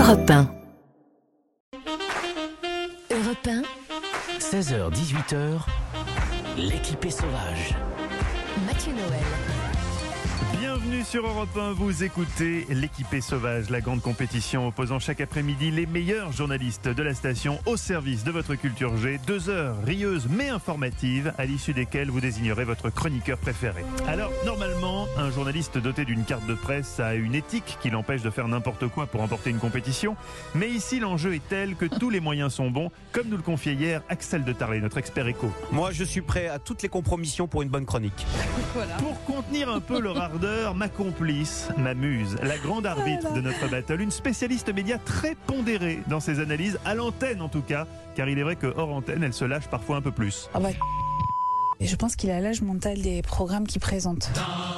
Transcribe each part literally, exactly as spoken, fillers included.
Europe un. Europe un. seize heures dix-huit heures, l'équipée sauvage. Mathieu Noël. Bienvenue sur Europe un, vous écoutez l'équipée sauvage, la grande compétition opposant chaque après-midi les meilleurs journalistes de la station au service de votre culture G. Deux heures rieuses mais informatives à l'issue desquelles vous désignerez votre chroniqueur préféré. Alors normalement, un journaliste doté d'une carte de presse a une éthique qui l'empêche de faire n'importe quoi pour remporter une compétition. Mais ici l'enjeu est tel que tous les moyens sont bons, comme nous le confiait hier Axel de Tarlet, notre expert éco. Moi je suis prêt à toutes les compromissions pour une bonne chronique. Voilà. Pour contenir un peu leur ardeur, ma complice, ma muse, la grande arbitre de notre battle, une spécialiste média très pondérée dans ses analyses, à l'antenne en tout cas, car il est vrai que hors antenne, elle se lâche parfois un peu plus. Ah bah, et je pense qu'il a l'âge mental des programmes qu'il présente.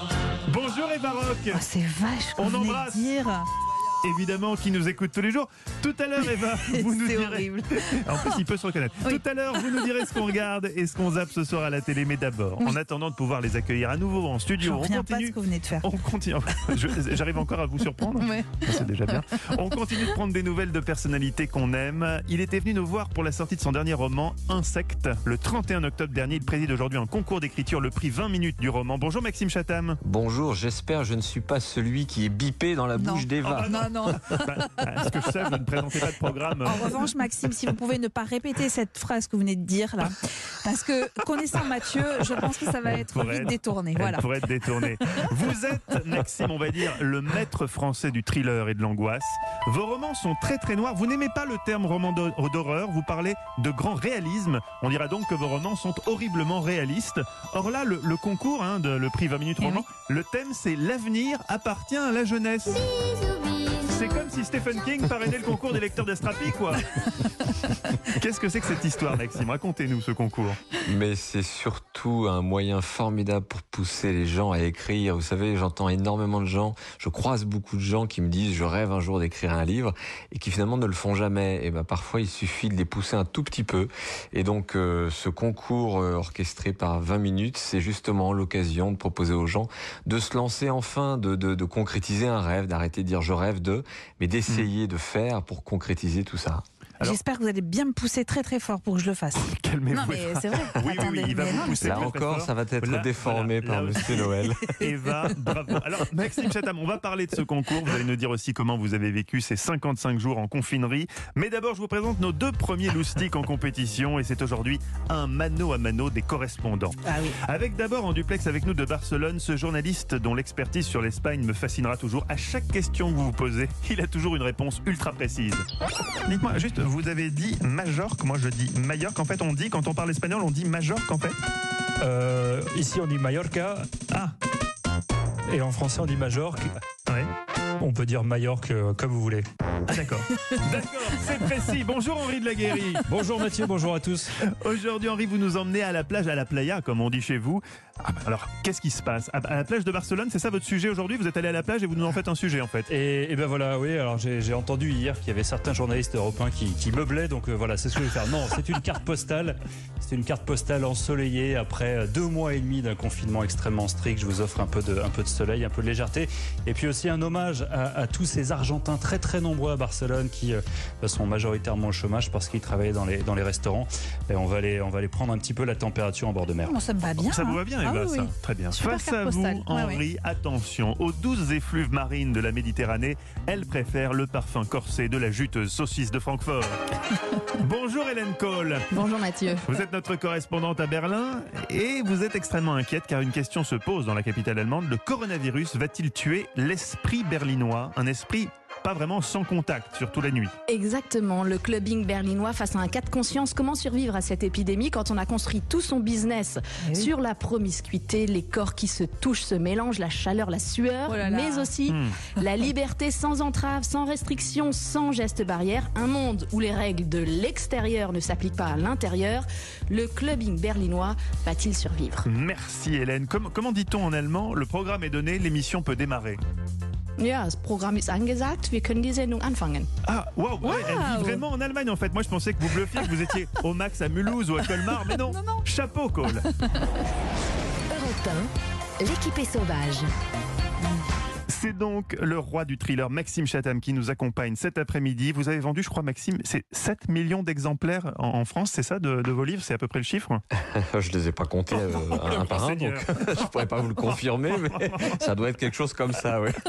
Bonjour Eva Rock. Oh, c'est vache qu'on On venait de embrasse. dire. Évidemment, qui nous écoute tous les jours. Tout à l'heure, Eva, vous nous C'est direz... horrible. En plus, il peut se reconnaître. Oui. Tout à l'heure, vous nous direz ce qu'on regarde et ce qu'on zappe ce soir à la télé. Mais d'abord, en attendant de pouvoir les accueillir à nouveau en studio, Je on reviens pas de continue... ce que vous venez de faire. On continue. Je- J'arrive encore à vous surprendre. Ouais. C'est déjà bien. On continue de prendre des nouvelles de personnalités qu'on aime. Il était venu nous voir pour la sortie de son dernier roman, Insectes. Le trente et un octobre dernier, il préside aujourd'hui un concours d'écriture, le prix vingt minutes du roman. Bonjour Maxime Chatham. Bonjour, j'espère je ne suis pas celui qui est bipé dans la Non. bouche d'Eva. Non, non. Bah, à ce que je sais, je ne présentais pas de programme. En revanche, Maxime, si vous pouvez ne pas répéter cette phrase que vous venez de dire là, parce que connaissant Mathieu, je pense que ça va Elle être pourrait vite être- détourné. Elle Voilà. pourrait être détournée. Vous êtes, Maxime, on va dire, le maître français du thriller et de l'angoisse. Vos romans sont très très noirs. Vous n'aimez pas le terme roman d'hor- d'horreur. Vous parlez de grand réalisme. On dira donc que vos romans sont horriblement réalistes. Or là, le, le concours, hein, de, le prix vingt minutes Eh roman, le thème c'est l'avenir appartient à la jeunesse. C'est comme si Stephen King parrainait le concours des lecteurs d'Astrapi, quoi. Qu'est-ce que c'est que cette histoire, Maxime? Racontez-nous ce concours. Mais c'est surtout un moyen formidable pour pousser les gens à écrire. Vous savez, j'entends énormément de gens, je croise beaucoup de gens qui me disent je rêve un jour d'écrire un livre et qui finalement ne le font jamais. Et ben parfois il suffit de les pousser un tout petit peu. Et donc euh, ce concours euh, orchestré par vingt minutes, c'est justement l'occasion de proposer aux gens de se lancer enfin, de, de, de concrétiser un rêve, d'arrêter de dire je rêve de, mais d'essayer de faire pour concrétiser tout ça. Alors- J'espère que vous allez bien me pousser très très fort pour que je le fasse. Calmez-vous. Non, mais c'est vrai. Oui, oui, oui, Attendez, il va mais vous non, mais pousser. c'est Là très, très encore, fort. ça va être Là, déformé voilà, par là Monsieur aussi. Noël. Eva, bravo. Alors, Maxime Chatham, on va parler de ce concours. Vous allez nous dire aussi comment vous avez vécu ces cinquante-cinq jours en confinerie. Mais d'abord, je vous présente nos deux premiers loustiques en compétition. Et c'est aujourd'hui un mano à mano des correspondants. Ah oui. Avec d'abord en duplex avec nous de Barcelone, ce journaliste dont l'expertise sur l'Espagne me fascinera toujours. À chaque question que vous vous posez, il a toujours une réponse ultra précise. Dites-moi, juste, vous avez dit Majorque, moi je dis Majorque. En fait, on dit, quand on parle espagnol, on dit Majorque en fait. Euh, ici on dit Mallorca Ah, et en français on dit Majorque. ouais. On peut dire Majorque euh, comme vous voulez. Ah d'accord. D'accord, c'est précis. Bonjour Henri de la Guérie. Bonjour Mathieu, bonjour à tous. Aujourd'hui Henri, vous nous emmenez à la plage, à la playa comme on dit chez vous. Ah bah alors, qu'est-ce qui se passe? À la plage de Barcelone, c'est ça votre sujet aujourd'hui? Vous êtes allé à la plage et vous nous en faites un sujet en fait. Et, et ben voilà, oui, alors j'ai j'ai entendu hier qu'il y avait certains journalistes européens qui, qui meublaient, donc euh, voilà, c'est ce que je vais faire. Non, c'est une carte postale, c'est une carte postale ensoleillée après deux mois et demi d'un confinement extrêmement strict. Je vous offre un peu de, un peu de soleil, un peu de légèreté, et puis aussi un hommage à, à tous ces Argentins très très nombreux à Barcelone qui euh, sont majoritairement au chômage parce qu'ils travaillaient dans les, dans les restaurants. Et on va aller, on va aller prendre un petit peu la température en bord de mer. Bon, ça me va bien. Ça vous hein. va bien, Ah Eva, oui, ça oui. Très bien. Super Face carte à vous, postale. Ouais, Henri, attention, aux douze effluves marines de la Méditerranée, elle préfère le parfum corsé de la juteuse saucisse de Francfort. Bonjour Hélène Cole. Bonjour Mathieu. Vous êtes notre correspondante à Berlin et vous êtes extrêmement inquiète car une question se pose dans la capitale allemande. Le coronavirus va-t-il tuer l'esprit berlinois? Un esprit pas vraiment sans contact, surtout la nuit. Exactement, le clubbing berlinois face à un cas de conscience. Comment survivre à cette épidémie quand on a construit tout son business Eh oui. sur la promiscuité, les corps qui se touchent, se mélangent, la chaleur, la sueur, Oh là là. mais aussi Hmm. la liberté sans entrave, sans restriction, sans gestes barrières. Un monde où les règles de l'extérieur ne s'appliquent pas à l'intérieur. Le clubbing berlinois va-t-il survivre? Merci Hélène. Comme- comment dit-on en allemand? Le programme est donné, l'émission peut démarrer. Ja, das Programm ist angesagt. Wir können die Sendung anfangen. Ah, waouh, ouais, elle vit Waouh. vraiment en Allemagne en fait. Moi je pensais que vous bluffiez, que vous étiez au max à Mulhouse ou à Colmar, mais non. Non, non. Chapeau, Cole. Europe un, l'équipée sauvage. C'est donc le roi du thriller, Maxime Chatham, qui nous accompagne cet après-midi. Vous avez vendu, je crois, Maxime, c'est sept millions d'exemplaires en, en France, c'est ça, de, de vos livres? C'est à peu près le chiffre? Je ne les ai pas comptés euh, un, un par un, donc je ne pourrais pas vous le confirmer, mais ça doit être quelque chose comme ça, oui.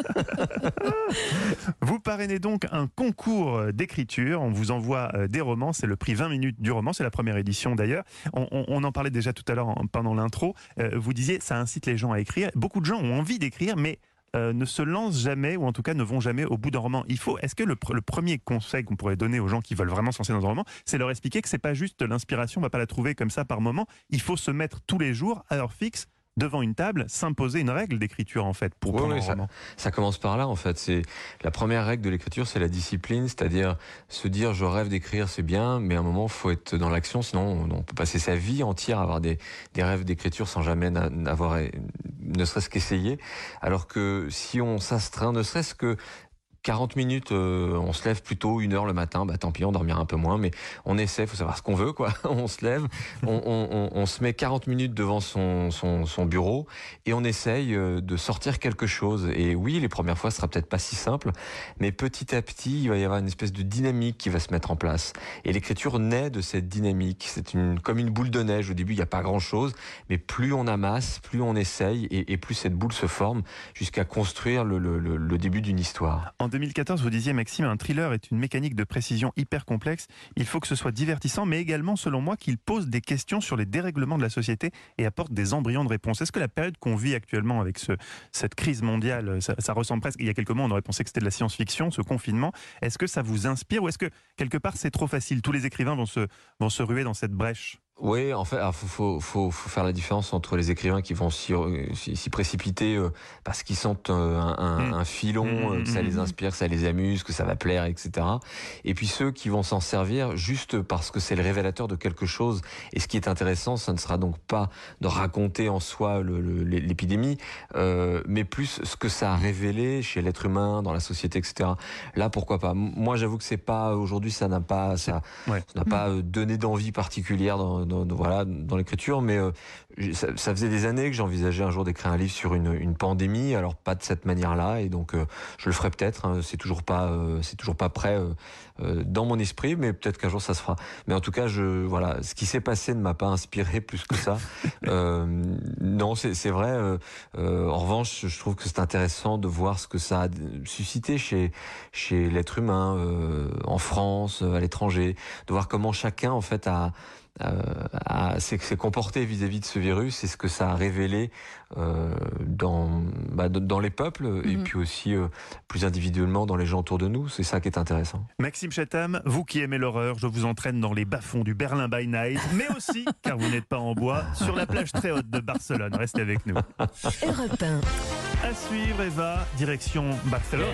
Vous parrainez donc un concours d'écriture. On vous envoie des romans. C'est le prix vingt minutes du roman. C'est la première édition d'ailleurs. On, on, on en parlait déjà tout à l'heure pendant l'intro. Euh, vous disiez, ça incite les gens à écrire. Beaucoup de gens ont envie d'écrire, mais euh, ne se lancent jamais, ou en tout cas ne vont jamais au bout d'un roman. Il faut. Est-ce que le, le premier conseil qu'on pourrait donner aux gens qui veulent vraiment se lancer dans un roman, c'est leur expliquer que c'est pas juste l'inspiration, on va pas la trouver comme ça par moment. Il faut se mettre tous les jours à heure fixe devant une table, s'imposer une règle d'écriture en fait pour oui, prendre oui, un ça, roman. Ça commence par là en fait. C'est la première règle de l'écriture, c'est la discipline, c'est-à-dire se dire je rêve d'écrire, c'est bien, mais à un moment faut être dans l'action, sinon on, on peut passer sa vie entière à avoir des, des rêves d'écriture sans jamais n'avoir ne serait-ce qu'essayé. Alors que si on s'astreint, ne serait-ce que quarante minutes, euh, on se lève plutôt une heure le matin, bah tant pis, on dormira un peu moins, mais on essaie, faut savoir ce qu'on veut, quoi. On se lève, on, on, on, on se met quarante minutes devant son, son, son bureau et on essaye de sortir quelque chose. Et oui, les premières fois, ce sera peut-être pas si simple, mais petit à petit, il va y avoir une espèce de dynamique qui va se mettre en place. Et l'écriture naît de cette dynamique. C'est une, comme une boule de neige. Au début, il n'y a pas grand-chose, mais plus on amasse, plus on essaye et, et plus cette boule se forme jusqu'à construire le, le, le, le début d'une histoire. En deux mille quatorze, vous disiez, Maxime, un thriller est une mécanique de précision hyper complexe. Il faut que ce soit divertissant, mais également, selon moi, qu'il pose des questions sur les dérèglements de la société et apporte des embryons de réponse. Est-ce que la période qu'on vit actuellement avec ce, cette crise mondiale, ça, ça ressemble presque, il y a quelques mois, on aurait pensé que c'était de la science-fiction, ce confinement. Est-ce que ça vous inspire ou est-ce que, quelque part, c'est trop facile? Tous les écrivains vont se, vont se ruer dans cette brèche? Oui, en fait, il faut, faut, faut faire la différence entre les écrivains qui vont s'y, s'y précipiter euh, parce qu'ils sentent euh, un, un, mmh. un filon, euh, que ça les inspire, que ça les amuse, que ça va plaire, et cetera. Et puis ceux qui vont s'en servir juste parce que c'est le révélateur de quelque chose. Et ce qui est intéressant, ça ne sera donc pas de raconter en soi le, le, l'épidémie, euh, mais plus ce que ça a révélé chez l'être humain, dans la société, et cetera. Là, pourquoi pas? Moi, j'avoue que c'est pas aujourd'hui, ça n'a pas, ça, ouais. ça n'a pas donné d'envie particulière dans Dans, dans, voilà, dans l'écriture, mais euh, ça, ça faisait des années que j'envisageais un jour d'écrire un livre sur une, une pandémie, alors pas de cette manière-là, et donc euh, je le ferai peut-être, hein, c'est toujours pas, euh, c'est toujours pas prêt euh, euh, dans mon esprit, mais peut-être qu'un jour ça se fera. Mais en tout cas, je, voilà, ce qui s'est passé ne m'a pas inspiré plus que ça. euh, non, c'est, c'est vrai. Euh, euh, en revanche, je trouve que c'est intéressant de voir ce que ça a suscité chez, chez l'être humain, euh, en France, à l'étranger, de voir comment chacun en fait a Euh, à, s'est, s'est comporté vis-à-vis de ce virus et ce que ça a révélé euh, dans, bah, dans les peuples mm-hmm. et puis aussi euh, plus individuellement dans les gens autour de nous. C'est ça qui est intéressant. Maxime Chatham, vous qui aimez l'horreur, je vous entraîne dans les bas-fonds du Berlin by Night, mais aussi, car vous n'êtes pas en bois, sur la plage très haute de Barcelone. Restez avec nous. Europe un. À suivre, Eva, direction Barcelone.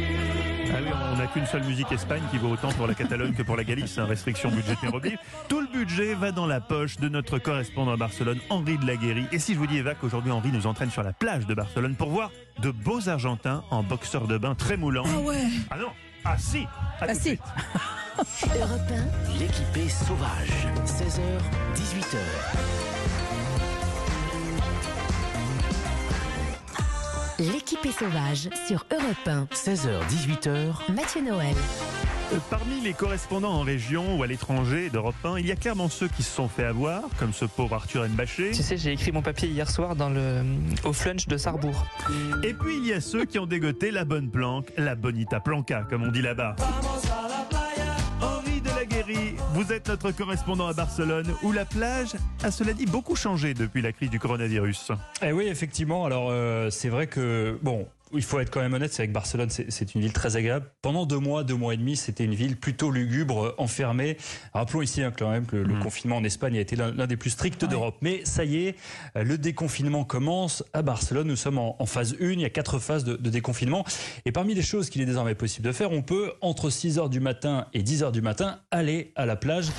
Ah oui, on n'a qu'une seule musique Espagne qui vaut autant pour la Catalogne que pour la Galice, hein, restriction budgétaire oblige. Tout le budget va dans la poche de notre correspondant à Barcelone, Henri de Laguérie. Et si je vous dis, Eva, qu'aujourd'hui Henri nous entraîne sur la plage de Barcelone pour voir de beaux Argentins en boxeurs de bain très moulants. Ah ouais. Ah non. Ah si. À ah tout si. de suite. Europe un. L'équipée sauvage, seize heures, dix-huit heures. L'équipée sauvage sur Europe un. seize heures, dix-huit heures. Mathieu Noël. Parmi les correspondants en région ou à l'étranger d'Europe un, il y a clairement ceux qui se sont fait avoir, comme ce pauvre Arthur Mbaché. Tu sais, j'ai écrit mon papier hier soir dans le, au flunch de Sarrebourg. Et puis il y a ceux qui ont dégoté la bonne planque, la bonita planca, comme on dit là-bas. Henri de Laguérie, vous êtes notre correspondant à Barcelone, où la plage a, cela dit, beaucoup changé depuis la crise du coronavirus. Eh oui, effectivement. Alors, euh, c'est vrai que, bon, il faut être quand même honnête, c'est vrai que Barcelone, c'est, c'est une ville très agréable. Pendant deux mois, deux mois et demi, c'était une ville plutôt lugubre, enfermée. Rappelons ici hein, quand même que le, mmh. le confinement en Espagne a été l'un, l'un des plus stricts ouais. d'Europe. Mais ça y est, le déconfinement commence à Barcelone. Nous sommes en, en phase un, il y a quatre phases de, de déconfinement. Et parmi les choses qu'il est désormais possible de faire, on peut, entre six heures du matin et dix heures du matin, aller à la plage.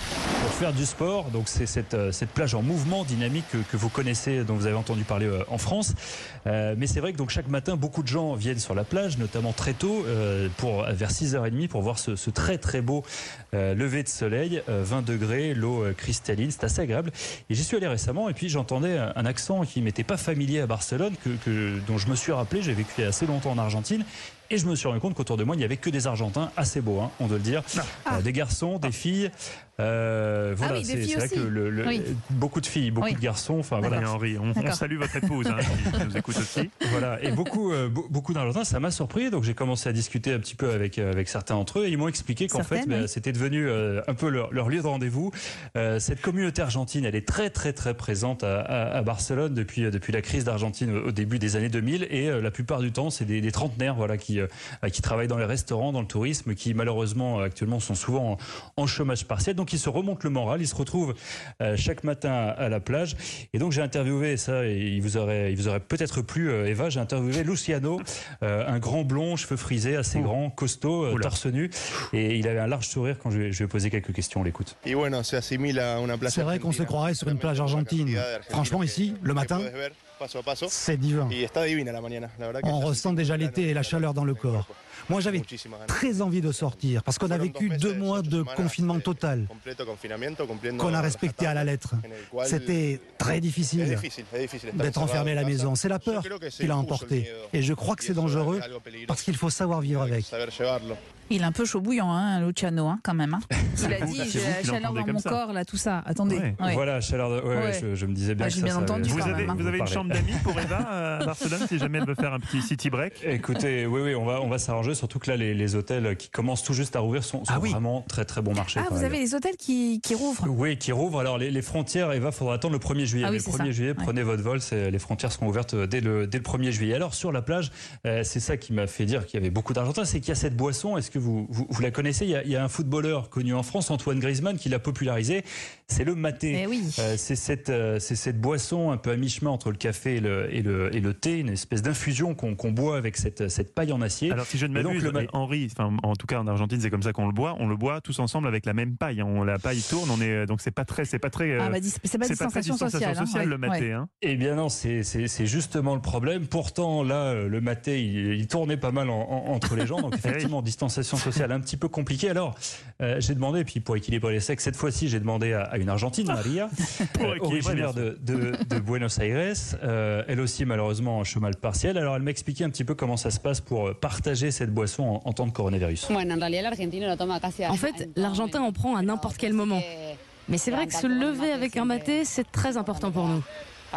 pour faire du sport. Donc c'est cette, euh, cette plage en mouvement dynamique que, que vous connaissez, dont vous avez entendu parler euh, en France. Euh, mais c'est vrai que donc chaque matin, beaucoup de gens viennent sur la plage, notamment très tôt, euh, pour, vers six heures trente pour voir ce, ce très très beau euh, lever de soleil, euh, vingt degrés, l'eau euh, cristalline, c'est assez agréable. Et j'y suis allé récemment et puis j'entendais un, un accent qui m'était pas familier à Barcelone, que, que, dont je me suis rappelé. J'ai vécu assez longtemps en Argentine. Et je me suis rendu compte qu'autour de moi, il n'y avait que des Argentins assez beaux, hein, on doit le dire. Ah. Euh, des garçons, des filles. Euh, voilà, ah oui, c'est, des filles c'est vrai aussi. que le, le, oui. beaucoup de filles, beaucoup oui. de garçons. Enfin voilà. Et Henri, on, on salue votre épouse hein, qui nous écoute aussi. Voilà, et beaucoup, euh, beaucoup d'Argentins, ça m'a surpris. Donc j'ai commencé à discuter un petit peu avec avec certains d'entre eux. Et ils m'ont expliqué qu'en Certaines, fait, bah, oui. c'était devenu euh, un peu leur, leur lieu de rendez-vous. Euh, cette communauté argentine, elle est très très très présente à, à, à Barcelone depuis depuis la crise d'Argentine au début des années deux mille. Et euh, la plupart du temps, c'est des, des trentenaires, voilà, qui euh, qui travaillent dans les restaurants, dans le tourisme, qui malheureusement actuellement sont souvent en, en chômage partiel. Donc ils se remontent le moral, ils se retrouvent euh, chaque matin à la plage. Et donc j'ai interviewé ça, et il vous aurait, il vous aurait peut-être plu, euh, Eva, j'ai interviewé Luciano, euh, un grand blond, cheveux frisés, assez grand, costaud, euh, torse nu, et il avait un large sourire quand je, je lui ai posé quelques questions. On l'écoute. C'est vrai qu'on se croirait sur une plage argentine. Franchement, ici, le matin, c'est divin. On ressent déjà l'été et la chaleur dans le corps. Moi, j'avais très envie de sortir parce qu'on a vécu deux mois de confinement total qu'on a respecté à la lettre. C'était très difficile d'être enfermé à la maison. C'est la peur qui l'a emporté. Et je crois que c'est dangereux parce qu'il faut savoir vivre avec. Il est un peu chaud bouillant, hein, Luciano, hein, quand même. Hein. Il a dit, j'ai la chaleur dans mon ça. corps, là, tout ça. Attendez. Ouais. Ouais. Voilà, chaleur de... ouais, ouais. Ouais, je, je me disais bien ah, que j'ai ça, bien ça entendu vous, quand avez, même, hein. vous avez une chambre d'amis pour Eva à Barcelone, si jamais elle veut faire un petit city break? Écoutez, oui, oui, on va, on va s'arranger, surtout que là, les, les hôtels qui commencent tout juste à rouvrir sont, sont ah oui. vraiment très, très bon marché. Ah, vous avez les hôtels qui, qui rouvrent? Oui, qui rouvrent. Alors, les, les frontières, Eva, il faudra attendre le premier juillet. Ah oui, le premier juillet, ouais. Prenez votre vol, c'est, les frontières seront ouvertes dès le, dès le premier juillet. Alors, sur la plage, euh, c'est ça qui m'a fait dire qu'il y avait beaucoup d'Argentins, c'est qu'il y a cette boisson, est-ce que vous, vous, vous la connaissez? il y, a, il y a un footballeur connu en France, Antoine Griezmann, qui l'a popularisé, c'est le maté. Eh oui. euh, c'est, cette, euh, c'est cette boisson un peu à mi-chemin entre le café et le, et le, et le thé, une espèce d'infusion qu'on, qu'on boit avec cette, cette paille en acier. Alors si je ne m'abuse, le... Henri, enfin, en tout cas en Argentine c'est comme ça qu'on le boit, on le boit tous ensemble avec la même paille, on, la paille tourne, on est, donc c'est pas très, c'est pas très, ah bah, c'est pas, c'est pas très distanciation sociale, sociale hein, le maté. Ouais. Hein. Eh bien non, c'est, c'est, c'est justement le problème. Pourtant là, le maté, il, il tournait pas mal en, en, entre les gens, donc effectivement distanciation sociale un petit peu compliquée. Alors euh, j'ai demandé, puis pour équilibrer les sexes, cette fois-ci j'ai demandé à, à une Argentine, Maria, euh, originaire de, de, de Buenos Aires, euh, elle aussi malheureusement en chômage partiel. Alors elle m'a expliqué un petit peu comment ça se passe pour partager cette boisson en, en temps de coronavirus. En fait, l'Argentin en prend à n'importe quel moment. Mais c'est vrai que se lever avec un maté, c'est très important pour nous.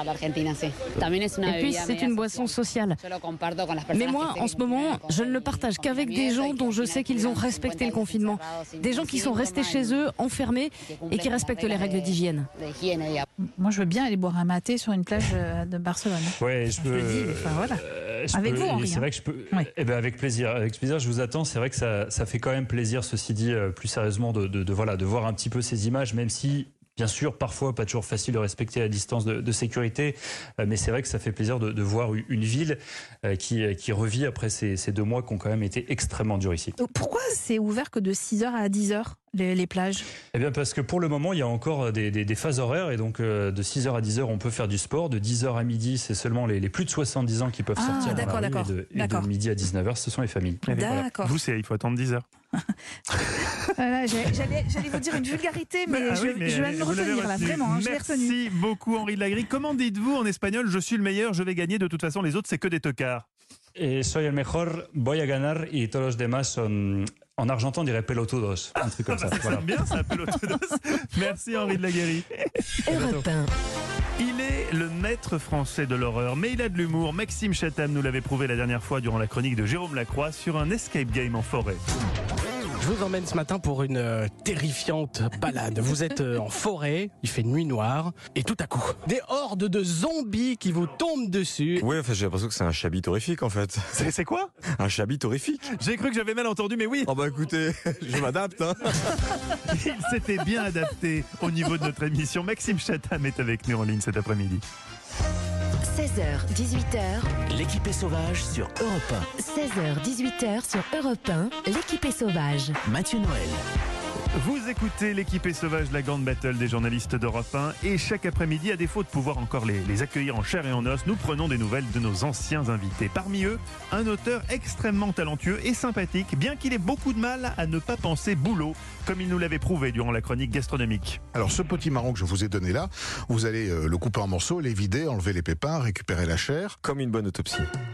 Et puis c'est une boisson sociale. Mais moi, en ce moment, je ne le partage qu'avec des gens dont je sais qu'ils ont respecté le confinement. Des gens qui sont restés chez eux, enfermés, et qui respectent les règles d'hygiène. Moi, je veux bien aller boire un maté sur une plage de Barcelone. Ouais, je peux. Je le dis, enfin, voilà. Euh, je avec peux, vous, Henri. C'est vrai que je peux. Oui. Eh ben avec plaisir, avec plaisir. Je vous attends. C'est vrai que ça, ça fait quand même plaisir, ceci dit, plus sérieusement, de, de, de voilà, de voir un petit peu ces images, même si. Bien sûr, parfois, pas toujours facile de respecter la distance de, de sécurité, euh, mais c'est vrai que ça fait plaisir de, de voir une ville euh, qui, qui revit après ces, ces deux mois qui ont quand même été extrêmement durs ici. Pourquoi c'est ouvert que de six heures à dix heures les, les plages? Eh bien, parce que pour le moment, il y a encore des, des, des phases horaires, et donc euh, de six heures à dix heures, on peut faire du sport. De dix heures à midi, c'est seulement les, les plus de soixante-dix ans qui peuvent ah, sortir. D'accord, dans la rue, d'accord, et, de, et d'accord. de midi à dix-neuf heures, ce sont les familles. D'accord. Voilà. Vous, c'est, il faut attendre dix heures. Voilà, j'allais, j'allais vous dire une vulgarité, mais, ah je, oui, mais je viens de me retenir là, vraiment, hein, je l'ai retenu. Merci beaucoup Henri de Lagri. Comment dites-vous en espagnol, je suis le meilleur, je vais gagner, de toute façon les autres c'est que des tocards? Et soy el mejor, voy a ganar, y todos los demás son... En argentin, on dirait pelotudos, un truc comme ça. Ça voilà. sonne bien ça, pelotudos. Merci Henri de Lagri. Europe un. Il est le maître français de l'horreur, mais il a de l'humour. Maxime Chatham nous l'avait prouvé la dernière fois durant la chronique de Jérôme Lacroix sur un escape game en forêt. Je vous emmène ce matin pour une euh, terrifiante balade. Vous êtes euh, en forêt, il fait nuit noire, et tout à coup, des hordes de zombies qui vous tombent dessus. Oui, enfin, j'ai l'impression que c'est un chabit horrifique en fait. C'est, c'est quoi? Un chabit horrifique. J'ai cru que j'avais mal entendu, mais oui. Oh bah écoutez, je m'adapte. Hein. Il s'était bien adapté au niveau de notre émission. Maxime Chatham est avec nous en ligne cet après-midi. seize heures, dix-huit heures. L'équipée sauvage sur Europe un. seize heures, dix-huit heures sur Europe un. L'équipée sauvage. Mathieu Noël. Vous écoutez l'équipée sauvage, la grande battle des journalistes d'Europe un, et chaque après-midi, à défaut de pouvoir encore les, les accueillir en chair et en os, nous prenons des nouvelles de nos anciens invités. Parmi eux, un auteur extrêmement talentueux et sympathique, bien qu'il ait beaucoup de mal à ne pas penser boulot, comme il nous l'avait prouvé durant la chronique gastronomique. Alors ce potimarron que je vous ai donné là, vous allez euh, le couper en morceaux, les vider, enlever les pépins, récupérer la chair. Comme une bonne autopsie.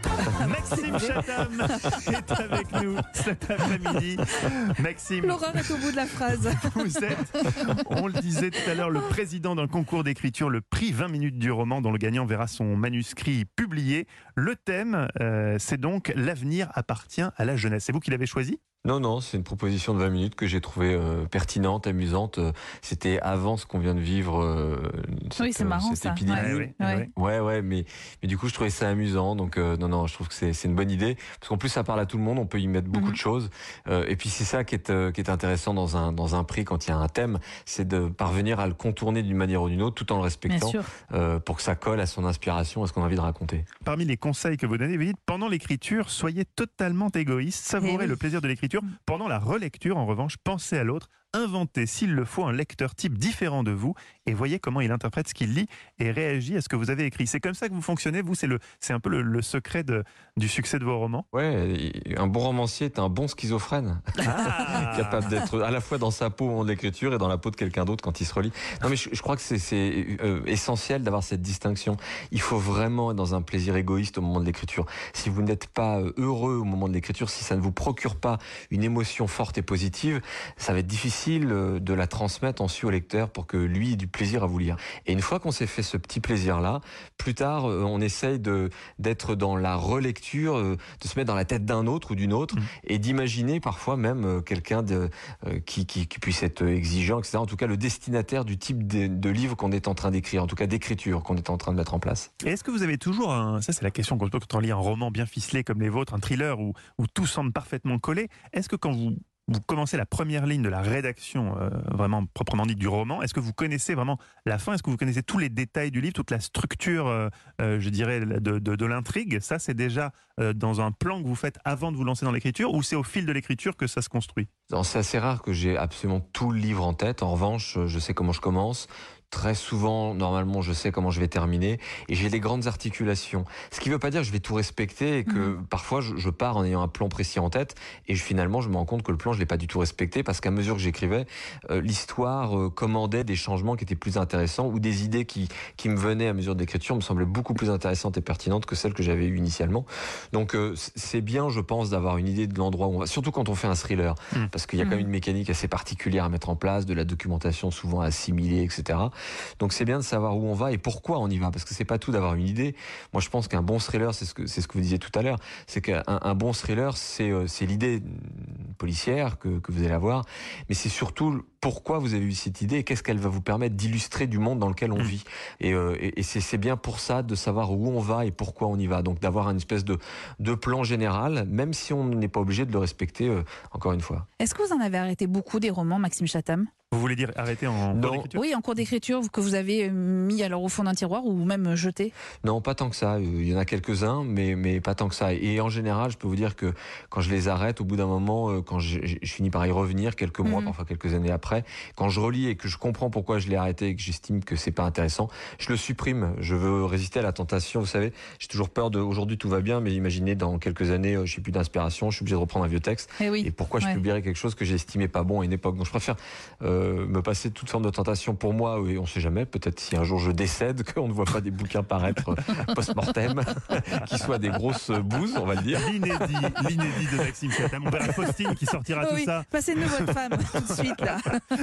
Maxime Chatham est avec nous cet après-midi. Maxime, l'horreur est au bout de la phrase. Vous êtes, on le disait tout à l'heure, le président d'un concours d'écriture, le prix vingt minutes du roman, dont le gagnant verra son manuscrit publié. Le thème, euh, c'est donc l'avenir appartient à la jeunesse. C'est vous qui l'avez choisi ? Non, non, c'est une proposition de vingt minutes que j'ai trouvée euh, pertinente, amusante. C'était avant ce qu'on vient de vivre, euh, cette, oui, c'est marrant, cette ça. épidémie. Ouais, ouais. Ouais. ouais, ouais, mais, mais du coup, je trouvais ça amusant. Donc, euh, non, non, je trouve que c'est, c'est une bonne idée. Parce qu'en plus, ça parle à tout le monde, on peut y mettre beaucoup mm-hmm. de choses. Euh, et puis, c'est ça qui est, euh, qui est intéressant dans un, dans un prix quand il y a un thème, c'est de parvenir à le contourner d'une manière ou d'une autre, tout en le respectant, euh, pour que ça colle à son inspiration, à ce qu'on a envie de raconter. Parmi les conseils que vous donnez, vous dites, pendant l'écriture, soyez totalement égoïste, savourez oui. le plaisir de l'écriture. Pendant la relecture, en revanche, pensez à l'autre, inventez, s'il le faut, un lecteur type différent de vous et voyez comment il interprète ce qu'il lit et réagit à ce que vous avez écrit. C'est comme ça que vous fonctionnez, vous, c'est, le, c'est un peu le, le secret de, du succès de vos romans. Ouais, un bon romancier est un bon schizophrène, ah capable d'être à la fois dans sa peau au moment de l'écriture et dans la peau de quelqu'un d'autre quand il se relit. Non mais je, je crois que c'est, c'est euh, essentiel d'avoir cette distinction. Il faut vraiment être dans un plaisir égoïste au moment de l'écriture. Si vous n'êtes pas heureux au moment de l'écriture, si ça ne vous procure pas une émotion forte et positive, ça va être difficile de la transmettre ensuite au lecteur pour que lui ait du plaisir à vous lire. Et une fois qu'on s'est fait ce petit plaisir-là, plus tard, on essaye de, d'être dans la relecture, de se mettre dans la tête d'un autre ou d'une autre, mmh. et d'imaginer parfois même quelqu'un de, qui, qui, qui puisse être exigeant, et cetera. En tout cas, le destinataire du type de, de livre qu'on est en train d'écrire, en tout cas d'écriture qu'on est en train de mettre en place. Et est-ce que vous avez toujours un... Ça, c'est la question qu'on se pose quand on lit un roman bien ficelé comme les vôtres, un thriller où, où tout semble parfaitement collé. Est-ce que quand vous... vous commencez la première ligne de la rédaction, euh, vraiment proprement dite, du roman, est-ce que vous connaissez vraiment la fin ? Est-ce que vous connaissez tous les détails du livre, toute la structure, euh, euh, je dirais, de, de, de l'intrigue ? Ça, c'est déjà euh, dans un plan que vous faites avant de vous lancer dans l'écriture, ou c'est au fil de l'écriture que ça se construit ? Non, c'est assez rare que j'ai absolument tout le livre en tête. En revanche, je sais comment je commence. Très souvent, normalement, je sais comment je vais terminer et j'ai des grandes articulations. Ce qui ne veut pas dire que je vais tout respecter et que mmh. parfois je, je pars en ayant un plan précis en tête et je, finalement je me rends compte que le plan je ne l'ai pas du tout respecté parce qu'à mesure que j'écrivais, euh, l'histoire euh, commandait des changements qui étaient plus intéressants ou des idées qui, qui me venaient à mesure d'écriture me semblaient beaucoup plus intéressantes et pertinentes que celles que j'avais eues initialement. Donc euh, c'est bien, je pense, d'avoir une idée de l'endroit où on va, surtout quand on fait un thriller, mmh. parce qu'il y a mmh. quand même une mécanique assez particulière à mettre en place, de la documentation souvent à assimiler, et cetera. Donc c'est bien de savoir où on va et pourquoi on y va, parce que c'est pas tout d'avoir une idée. Moi je pense qu'un bon thriller, c'est ce que c'est ce que vous disiez tout à l'heure, c'est qu'un un bon thriller, c'est euh, c'est l'idée policière que que vous allez avoir, mais c'est surtout pourquoi vous avez eu cette idée et qu'est-ce qu'elle va vous permettre d'illustrer du monde dans lequel on vit. Et, euh, et, et c'est, c'est bien pour ça de savoir où on va et pourquoi on y va. Donc d'avoir une espèce de, de plan général, même si on n'est pas obligé de le respecter, euh, encore une fois. Est-ce que vous en avez arrêté beaucoup des romans, Maxime Chatham ? Vous voulez dire arrêter en non. cours d'écriture ? Oui, en cours d'écriture, que vous avez mis alors au fond d'un tiroir ou même jeté ? Non, pas tant que ça. Il y en a quelques-uns, mais, mais pas tant que ça. Et en général, je peux vous dire que quand je les arrête, au bout d'un moment, quand je, je finis par y revenir quelques mois, mmh. parfois quelques années après, quand je relis et que je comprends pourquoi je l'ai arrêté et que j'estime que c'est pas intéressant, je le supprime. Je veux résister à la tentation. Vous savez, j'ai toujours peur de aujourd'hui tout va bien, mais imaginez dans quelques années, je n'ai plus d'inspiration, je suis obligé de reprendre un vieux texte. Et, oui. et pourquoi ouais. je publierais quelque chose que j'estimais pas bon à une époque. Donc je préfère euh, me passer toute forme de tentation pour moi, et on ne sait jamais, peut-être si un jour je décède, qu'on ne voit pas des bouquins paraître post-mortem, qui soient des grosses bouses, on va le dire. L'inédit, l'inédit de Maxime Chatham. On verra Faustine qui sortira oh tout oui. ça. Passez-nous votre femme tout de suite là.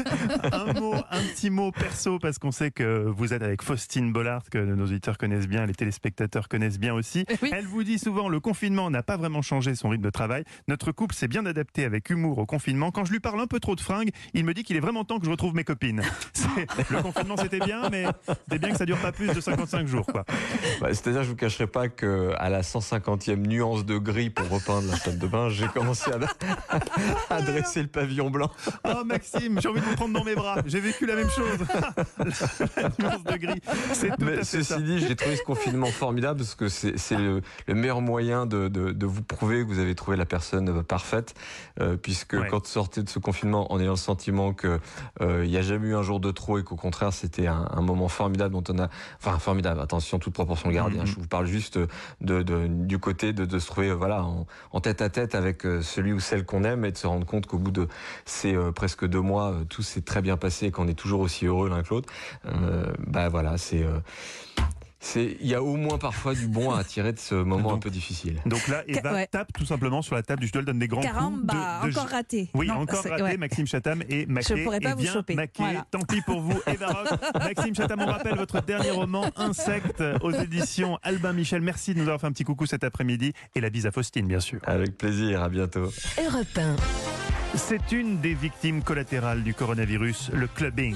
Un mot, un petit mot perso, parce qu'on sait que vous êtes avec Faustine Bollard, que nos auditeurs connaissent bien, les téléspectateurs connaissent bien aussi. Oui. Elle vous dit souvent, le confinement n'a pas vraiment changé son rythme de travail. Notre couple s'est bien adapté avec humour au confinement. Quand je lui parle un peu trop de fringues, il me dit qu'il est vraiment temps que je retrouve mes copines. C'est, le confinement c'était bien, mais c'était bien que ça dure pas plus de cinquante-cinq jours, quoi. Bah, c'est-à-dire, je vous cacherai pas que à la cent cinquantième nuance de gris pour repeindre la salle de bain, j'ai commencé à, à dresser le pavillon blanc. Oh Maxime, J'ai envie de vous prendre dans mes bras. J'ai vécu la même chose. La nuance de gris, c'est tout Mais à fait ceci ça. dit, j'ai trouvé ce confinement formidable parce que c'est, c'est le, le meilleur moyen de, de, de vous prouver que vous avez trouvé la personne parfaite, euh, puisque Ouais. quand vous sortez de ce confinement en ayant le sentiment que euh, il n'y a jamais eu un jour de trop et qu'au contraire c'était un, un moment formidable dont on a, enfin formidable. Attention, toute proportion gardée. hein, Mhm. je vous parle juste de, de, du côté de, de se trouver voilà en, en tête à tête avec euh, celui ou celle qu'on aime et de se rendre compte qu'au bout de ces euh, presque deux mois, euh, tout s'est très bien passé et qu'on est toujours aussi heureux l'un que l'autre. Euh, bah voilà, c'est euh, c'est il y a au moins parfois du bon à tirer de ce moment Donc- un peu difficile. Donc là, Eva Ouais. tape tout simplement sur la table du Studio, elle donne des grands Caramba, coups. De, de- encore raté. Oui, Non, encore c'est- raté, ouais. Maxime Chatham et Maquet. Je pourrais pas eh vous bien, choper. Maquet, Voilà. tant pis pour vous, Eva Rock. Maxime Chatham, on rappelle votre dernier roman, Insectes, aux éditions Albin Michel. Merci de nous avoir fait un petit coucou cet après-midi et la bise à Faustine, bien sûr. Avec plaisir, à bientôt. Europe un. C'est une des victimes collatérales du coronavirus, le clubbing.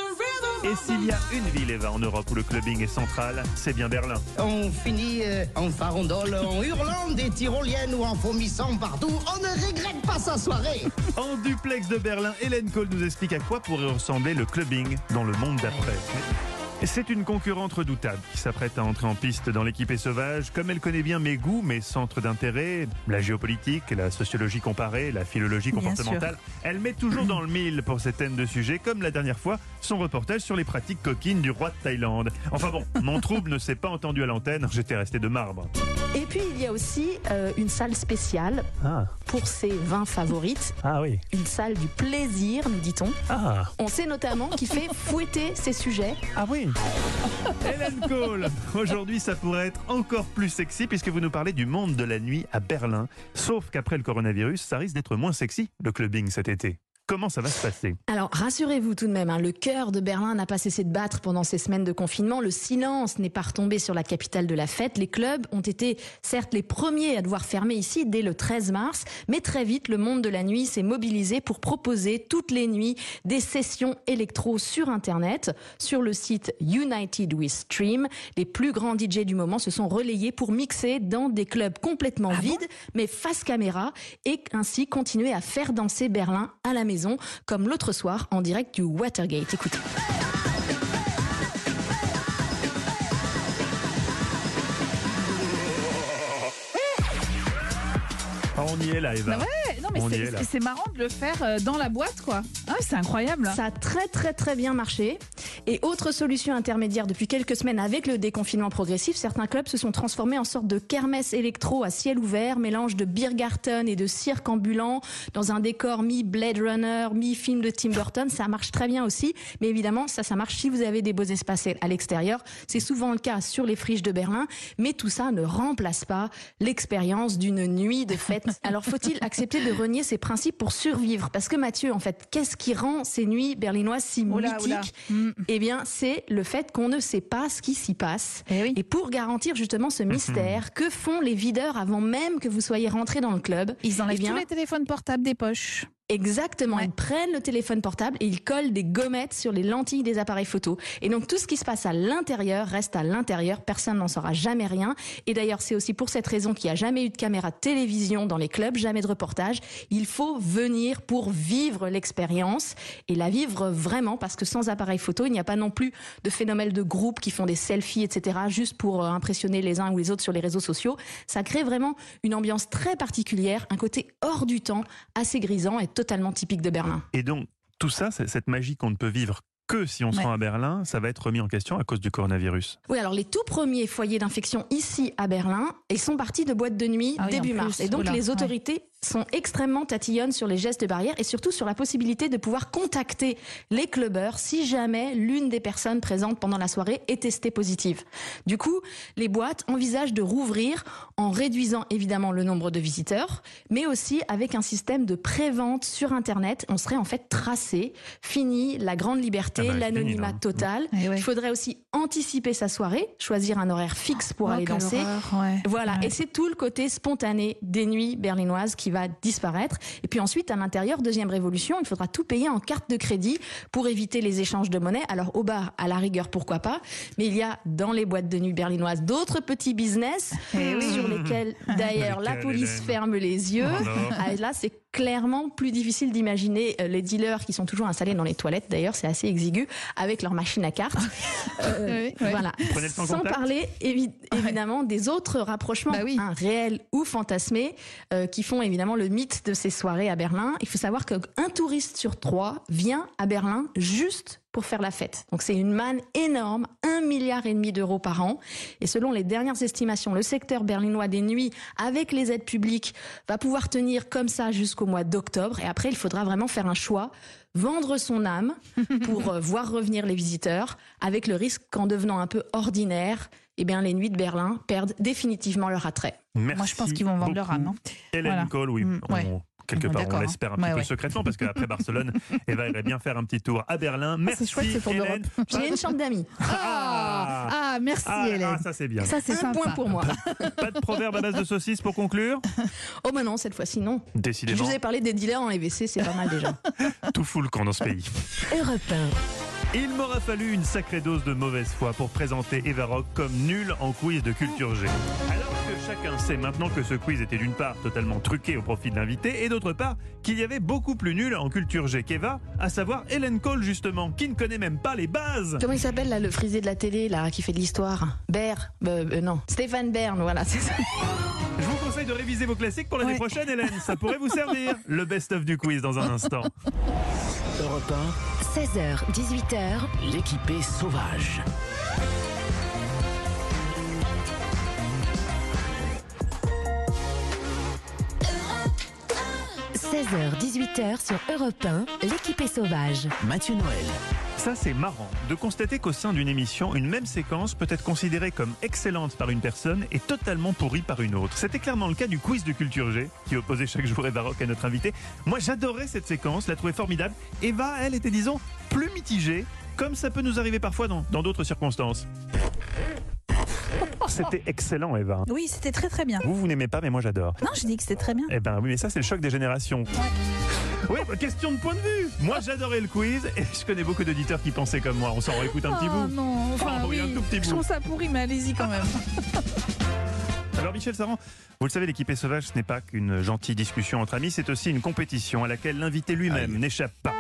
Et s'il y a une ville, Eva, en Europe où le clubbing est central, c'est bien Berlin. On finit euh, en farandole, en hurlant des tyroliennes ou en vomissant partout. On ne regrette pas sa soirée. En duplex de Berlin, Hélène Kohl nous explique à quoi pourrait ressembler le clubbing dans le monde d'après. C'est une concurrente redoutable qui s'apprête à entrer en piste dans l'équipée sauvage. Comme elle connaît bien mes goûts, mes centres d'intérêt, la géopolitique, la sociologie comparée, la philologie Bien comportementale, elle met toujours dans le mille pour ces thèmes de sujets, comme la dernière fois, son reportage sur les pratiques coquines du roi de Thaïlande. Enfin bon, mon trouble ne s'est pas entendu à l'antenne, j'étais resté de marbre. Et puis il y a aussi euh, une salle spéciale Ah, pour ses vins favorites, ah oui. une salle du plaisir, nous dit-on. Ah, On sait notamment qu'il fait fouetter ses sujets. ah oui. Hélène Kohl, aujourd'hui ça pourrait être encore plus sexy puisque vous nous parlez du monde de la nuit à Berlin. Sauf qu'après le coronavirus, ça risque d'être moins sexy, le clubbing cet été. Comment ça va se passer? Alors rassurez-vous tout de même, hein, le cœur de Berlin n'a pas cessé de battre pendant ces semaines de confinement. Le silence n'est pas retombé sur la capitale de la fête. Les clubs ont été certes les premiers à devoir fermer ici dès le treize mars, mais très vite le monde de la nuit s'est mobilisé pour proposer toutes les nuits des sessions électro sur Internet. Sur le site United We Stream, les plus grands D J du moment se sont relayés pour mixer dans des clubs complètement Ah vides, mais face caméra, et ainsi continuer à faire danser Berlin à la maison, comme l'autre soir en direct du Watergate. Écoutez. Ah, on y est là, Eva. Bah ouais, non mais On y c'est- est, là. c'est c'est marrant de le faire euh, dans la boîte quoi. Ah, c'est incroyable. Ça a très très très bien marché. Et autre solution intermédiaire depuis quelques semaines avec le déconfinement progressif, certains clubs se sont transformés en sorte de kermesse électro à ciel ouvert, mélange de Biergarten et de cirque ambulant dans un décor mi-Blade Runner, mi-film de Tim Burton. Ça marche très bien aussi. Mais évidemment, ça, ça marche si vous avez des beaux espaces à l'extérieur. C'est souvent le cas sur les friches de Berlin. Mais tout ça ne remplace pas l'expérience d'une nuit de fête. Alors faut-il accepter de renier ces principes pour survivre? Parce que Mathieu, en fait, qu'est-ce qui rend ces nuits berlinoises si Oula, mythiques? oula. Mm. Eh bien, c'est le fait qu'on ne sait pas ce qui s'y passe. Et pour garantir justement ce mystère, que font les videurs avant même que vous soyez rentré dans le club? Ils enlèvent Eh bien, tous les téléphones portables des poches. Exactement, ils prennent le téléphone portable et ils collent des gommettes sur les lentilles des appareils photo. Et donc tout ce qui se passe à l'intérieur reste à l'intérieur, personne n'en saura jamais rien. Et d'ailleurs c'est aussi pour cette raison qu'il n'y a jamais eu de caméra de télévision dans les clubs, jamais de reportage. Il faut venir pour vivre l'expérience et la vivre vraiment, parce que sans appareil photo, il n'y a pas non plus de phénomène de groupe qui font des selfies, et cetera, juste pour impressionner les uns ou les autres sur les réseaux sociaux. Ça crée vraiment une ambiance très particulière, un côté hors du temps, assez grisant et totalement typique de Berlin. Et donc, tout ça, c'est- cette magie qu'on ne peut vivre que si on se Ouais. rend à Berlin, ça va être remis en question à cause du coronavirus. Oui, alors les tout premiers foyers d'infection ici à Berlin, ils sont partis de boîtes de nuit Ah oui, début en mars. plus, Et donc oula, les ouais. autorités sont extrêmement tatillonnes sur les gestes barrières et surtout sur la possibilité de pouvoir contacter les clubbers si jamais l'une des personnes présentes pendant la soirée est testée positive. Du coup, les boîtes envisagent de rouvrir en réduisant évidemment le nombre de visiteurs, mais aussi avec un système de prévente sur Internet. On serait en fait tracé. Fini la grande liberté, Ah bah, l'anonymat fini, là. total. Eh ouais. Il faudrait aussi anticiper sa soirée, choisir un horaire fixe pour Oh, aller quelle danser. horreur, ouais. Voilà, Ouais. et c'est tout le côté spontané des nuits berlinoises qui va disparaître. Et puis ensuite, à l'intérieur, deuxième révolution, il faudra tout payer en carte de crédit pour éviter les échanges de monnaie. Alors au bar, à la rigueur, pourquoi pas, mais il y a dans les boîtes de nuit berlinoises d'autres petits business Eh oui. sur lesquels d'ailleurs la Lesquels, police Hélène ferme les yeux. Oh non. Ah, là, c'est clairement plus difficile d'imaginer les dealers qui sont toujours installés dans les toilettes, d'ailleurs c'est assez exigu, avec leur machine à cartes. euh, oui, oui. Voilà. Sans parler évi- évidemment des autres rapprochements, bah oui. hein, réels ou fantasmés, euh, qui font évidemment le mythe de ces soirées à Berlin. Il faut savoir qu'un touriste sur trois vient à Berlin juste pour faire la fête. Donc c'est une manne énorme, un milliard et demi d'euros par an. Et selon les dernières estimations, le secteur berlinois des nuits, avec les aides publiques, va pouvoir tenir comme ça jusqu'au mois d'octobre. Et après, il faudra vraiment faire un choix, vendre son âme pour voir revenir les visiteurs, avec le risque qu'en devenant un peu ordinaire, eh bien, les nuits de Berlin perdent définitivement leur attrait. Merci. Moi, je pense qu'ils vont vendre leur âme. Hein. Hélène Voilà. Cole, oui. Mmh, on, ouais. Quelque part, D'accord, on l'espère un hein. petit Ouais, peu ouais. secrètement, parce qu'après Barcelone, Eva irait bien faire un petit tour à Berlin. Merci, c'est chouette, ce tour Hélène. d'Europe. J'ai une chambre d'amis. Ah, ah, merci Ah, Hélène. ah, ça c'est bien. Ça c'est Un sympa. point pour moi. Pas de proverbe à base de saucisse pour conclure? Oh bah non, cette fois-ci non. Je Décidément, vous ai parlé des dealers dans les W C, c'est pas mal déjà. tout fout le camp dans ce pays. Europe un. Il m'aura fallu une sacrée dose de mauvaise foi pour présenter Eva Rock comme nulle en quiz de culture G. Alors que chacun sait maintenant que ce quiz était d'une part totalement truqué au profit de l'invité et d'autre part qu'il y avait beaucoup plus nul en culture G qu'Eva, à savoir Hélène Cole justement, qui ne connaît même pas les bases. Comment il s'appelle là, le frisé de la télé là, qui fait de l'histoire? Ber, euh, euh, non, Stéphane Bern, voilà, c'est ça. Je vous conseille de réviser vos classiques pour l'année Ouais. prochaine, Hélène. Ça pourrait vous servir. Le best-of du quiz dans un instant. Europe un, seize heures, dix-huit heures. l'équipé sauvage. seize heures, dix-huit heures sur Europe un, l'équipe est sauvage. Mathieu Noël. Ça, c'est marrant de constater qu'au sein d'une émission, une même séquence peut être considérée comme excellente par une personne et totalement pourrie par une autre. C'était clairement le cas du quiz de Culture G, qui opposait chaque jour Eva Rock à notre invité. Moi, j'adorais cette séquence, la trouvais formidable. Eva, elle, était, disons, plus mitigée, comme ça peut nous arriver parfois dans dans d'autres circonstances. C'était excellent, Eva. Oui, c'était très très bien. Vous, vous n'aimez pas, mais moi, j'adore. Non, j'ai dit que c'était très bien. Eh ben oui, mais ça, c'est le choc des générations. Oui, bah, question de point de vue. Moi, j'adorais le quiz et je connais beaucoup d'auditeurs qui pensaient comme moi. On s'en réécoute un petit Oh bout. non, enfin Oh, oui, oui, un tout petit je bout. trouve ça pourri, mais allez-y quand même. Alors Michel Saran, vous le savez, l'équipe est sauvage, ce n'est pas qu'une gentille discussion entre amis, c'est aussi une compétition à laquelle l'invité lui-même n'échappe pas.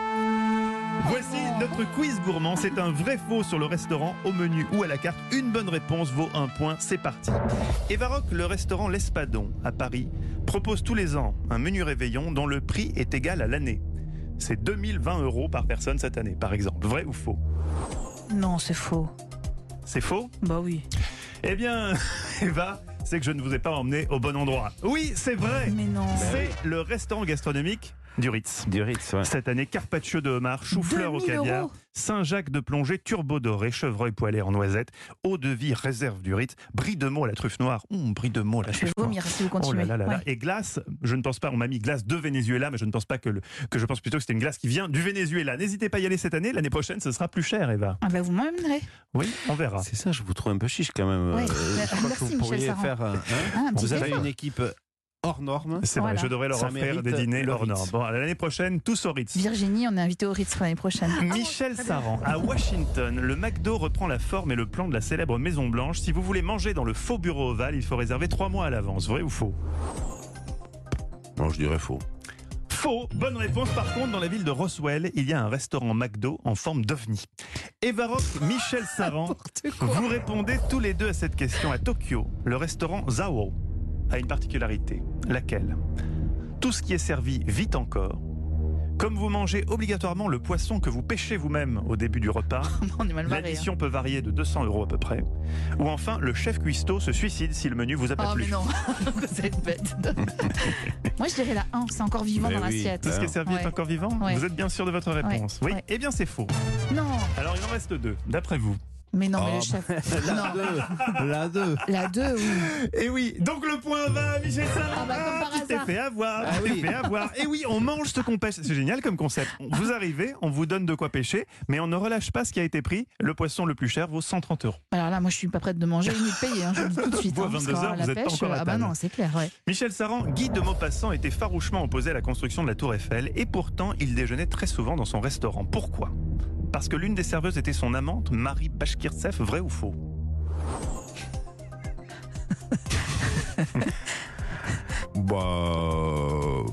Voici notre quiz gourmand, c'est un vrai faux sur le restaurant, au menu ou à la carte. Une bonne réponse vaut un point, c'est parti. Eva Rock, le restaurant L'Espadon à Paris, propose tous les ans un menu réveillon dont le prix est égal à l'année. C'est deux mille vingt euros par personne cette année, par exemple. Vrai ou faux? Non, c'est faux. C'est faux? Bah oui. Eh bien, Eva, c'est que je ne vous ai pas emmené au bon endroit. Oui, c'est vrai. Mais non. C'est le restaurant gastronomique du Ritz. Du Ritz, ouais. Cette année, carpaccio de homard, chou-fleur au deux mille caviar, euros. Saint-Jacques de plongée, turbo doré, chevreuil poêlé en noisette, eau de vie réserve du Ritz, brie de mots à la truffe noire, hum, brie de mots à la Je vais truffe noire. vomir si vous Oh continuez. là là là là. Ouais. Et glace, je ne pense pas, on m'a mis glace de Venezuela, mais je ne pense pas que le, que je pense plutôt que c'était une glace qui vient du Venezuela. N'hésitez pas à y aller cette année, l'année prochaine ce sera plus cher, Eva. Ah bah vous m'emmènerez. Oui, on verra. C'est ça, je vous trouve un peu chiche quand même. Ouais. Euh, je crois Merci, que vous Michel pourriez Saran. faire. un- hein, Ah, un petit vous avez effort. une équipe hors norme. C'est vrai, Voilà. je devrais leur Ça offrir mérite des dîners le hors Ritz. normes. Bon, à l'année prochaine, tous au Ritz. Virginie, on est invité au Ritz l'année prochaine. Michel Saran, à Washington, le McDo reprend la forme et le plan de la célèbre Maison Blanche. Si vous voulez manger dans le faux bureau ovale, il faut réserver trois mois à l'avance. Vrai ou faux? Non, je dirais faux. Faux. Bonne réponse. Par contre, dans la ville de Roswell, il y a un restaurant McDo en forme d'ovni. Eva Rock, Michel Saran, vous répondez tous les deux à cette question. À Tokyo, le restaurant Zao a une particularité. Laquelle? Tout ce qui est servi vite encore. Comme vous mangez obligatoirement le poisson que vous pêchez vous-même au début du repas, On est mal barré. l'addition peut varier de deux cents euros à peu près. Ou enfin, le chef cuistot se suicide si le menu vous a pas Oh plu. mais non, vous êtes bête. Moi je dirais la un, c'est encore vivant Mais dans oui. l'assiette. Tout ce qui est servi Ouais. est encore vivant? Ouais. Vous êtes bien sûr de votre réponse? Ouais. Oui. Ouais. Eh bien, c'est faux. Non, Alors, il en reste deux, d'après vous. mais non, mais Oh, le chef. La Non, deux. La deux. la deux, oui. Et oui, donc le point va à Michel Saran. Ah bah, comme par tu t'es hasard. fait avoir, Ah tu t'es oui. fait avoir. Et oui, on mange ce qu'on pêche. C'est génial comme concept. Vous arrivez, on vous donne de quoi pêcher, mais on ne relâche pas ce qui a été pris. Le poisson le plus cher vaut cent trente euros. Alors là, moi je suis pas prête de manger ni de payer, hein, je le dis tout de suite. Vous, à hein, parce vingt-deux heures, que la vous êtes pas pêche, encore à ah bah table. non, c'est clair, ouais. Michel Saran, Guy de Maupassant était farouchement opposé à la construction de la Tour Eiffel et pourtant il déjeunait très souvent dans son restaurant. Pourquoi? Parce que l'une des serveuses était son amante, Marie Bashkirtsev. Vrai ou faux? Bah.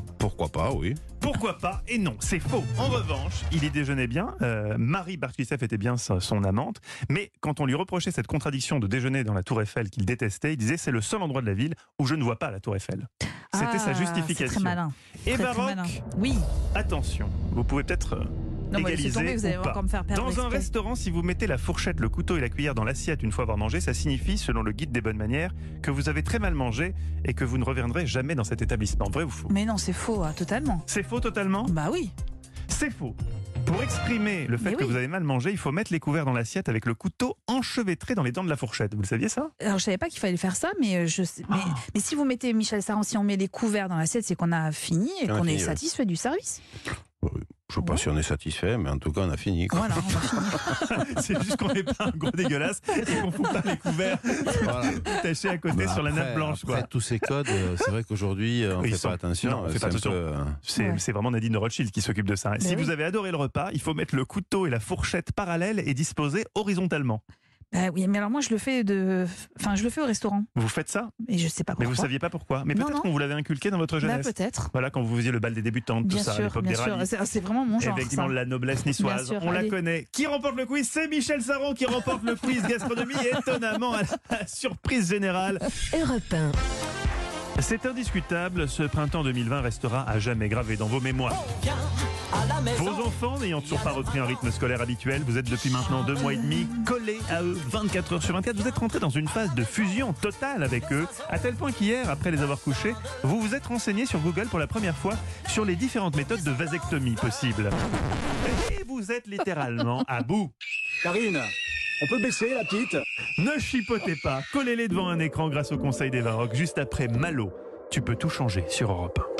Pourquoi pas, oui. Pourquoi pas? Et non, c'est faux. En revanche, il y déjeunait bien. Euh, Marie Bartkiseff était bien sa- son amante. Mais quand on lui reprochait cette contradiction de déjeuner dans la Tour Eiffel qu'il détestait, il disait c'est le seul endroit de la ville où je ne vois pas la Tour Eiffel. C'était Ah, sa justification. c'est très malin. Et Très, très Baroque, malin. Oui. attention, vous pouvez peut-être euh, Non, mais laissez égaliser tomber, vous allez ou pas. encore me faire perdre Dans un exprès. restaurant, si vous mettez la fourchette, le couteau et la cuillère dans l'assiette une fois avoir mangé, ça signifie, selon le guide des bonnes manières, que vous avez très mal mangé et que vous ne reviendrez jamais dans cet établissement. Vrai ou faux? Mais non, c'est faux, hein, totalement. C'est faux totalement? Bah oui. C'est faux. Pour exprimer le fait Mais que oui. vous avez mal mangé, il faut mettre les couverts dans l'assiette avec le couteau enchevêtré dans les dents de la fourchette. Vous le saviez ça? Alors je savais pas qu'il fallait faire ça, mais euh, je sais- mais, Ah. mais si vous mettez Michel Saran, si on met les couverts dans l'assiette, c'est qu'on a fini et On a qu'on est fini, ouais. satisfait du service. Je sais pas si on est satisfait, mais en tout cas, on a fini. quoi. Voilà, on a fini. C'est juste qu'on n'est pas un gros dégueulasse et qu'on fout pas les couverts attachés à côté Bah, sur la après- nappe blanche. Après, Quoi. tous ces codes, euh, c'est vrai qu'aujourd'hui, euh, on Ils fait sont- pas attention. Non, on fait c'est pas un attention. peu, euh, C'est Ouais. c'est vraiment Nadine de Rothschild qui s'occupe de ça. Mais si oui. vous avez adoré le repas, il faut mettre le couteau et la fourchette parallèles et disposés horizontalement. Bah oui, mais alors moi je le fais de, enfin je le fais au restaurant. Vous faites ça? Et je sais pas Mais pourquoi. vous saviez pas pourquoi? Mais Non, peut-être non. qu'on vous l'avait inculqué dans votre Bah, jeunesse. peut-être. Voilà, quand vous faisiez le bal des débutantes, Bien tout ça, à sûr, l'époque bien des sûr. rallyes. C'est c'est vraiment mon genre. Effectivement, ça. la noblesse niçoise, Bien sûr, on la allez. connaît. Qui remporte le quiz? C'est Michel Saran qui remporte le quiz gastronomie, étonnamment à la, à la surprise générale. Europe un. C'est indiscutable, ce printemps deux mille vingt restera à jamais gravé dans vos mémoires. Vos enfants n'ayant toujours pas repris un rythme scolaire habituel, vous êtes depuis maintenant deux mois et demi collés à eux vingt-quatre heures sur vingt-quatre. Vous êtes rentrés dans une phase de fusion totale avec eux, à tel point qu'hier, après les avoir couchés, vous vous êtes renseigné sur Google pour la première fois sur les différentes méthodes de vasectomie possibles. Et vous êtes littéralement à bout. Karine, on peut baisser la petite? Ne chipotez pas, collez-les devant un écran grâce au conseil des Varrocs, juste après Malo. Tu peux tout changer sur Europe un.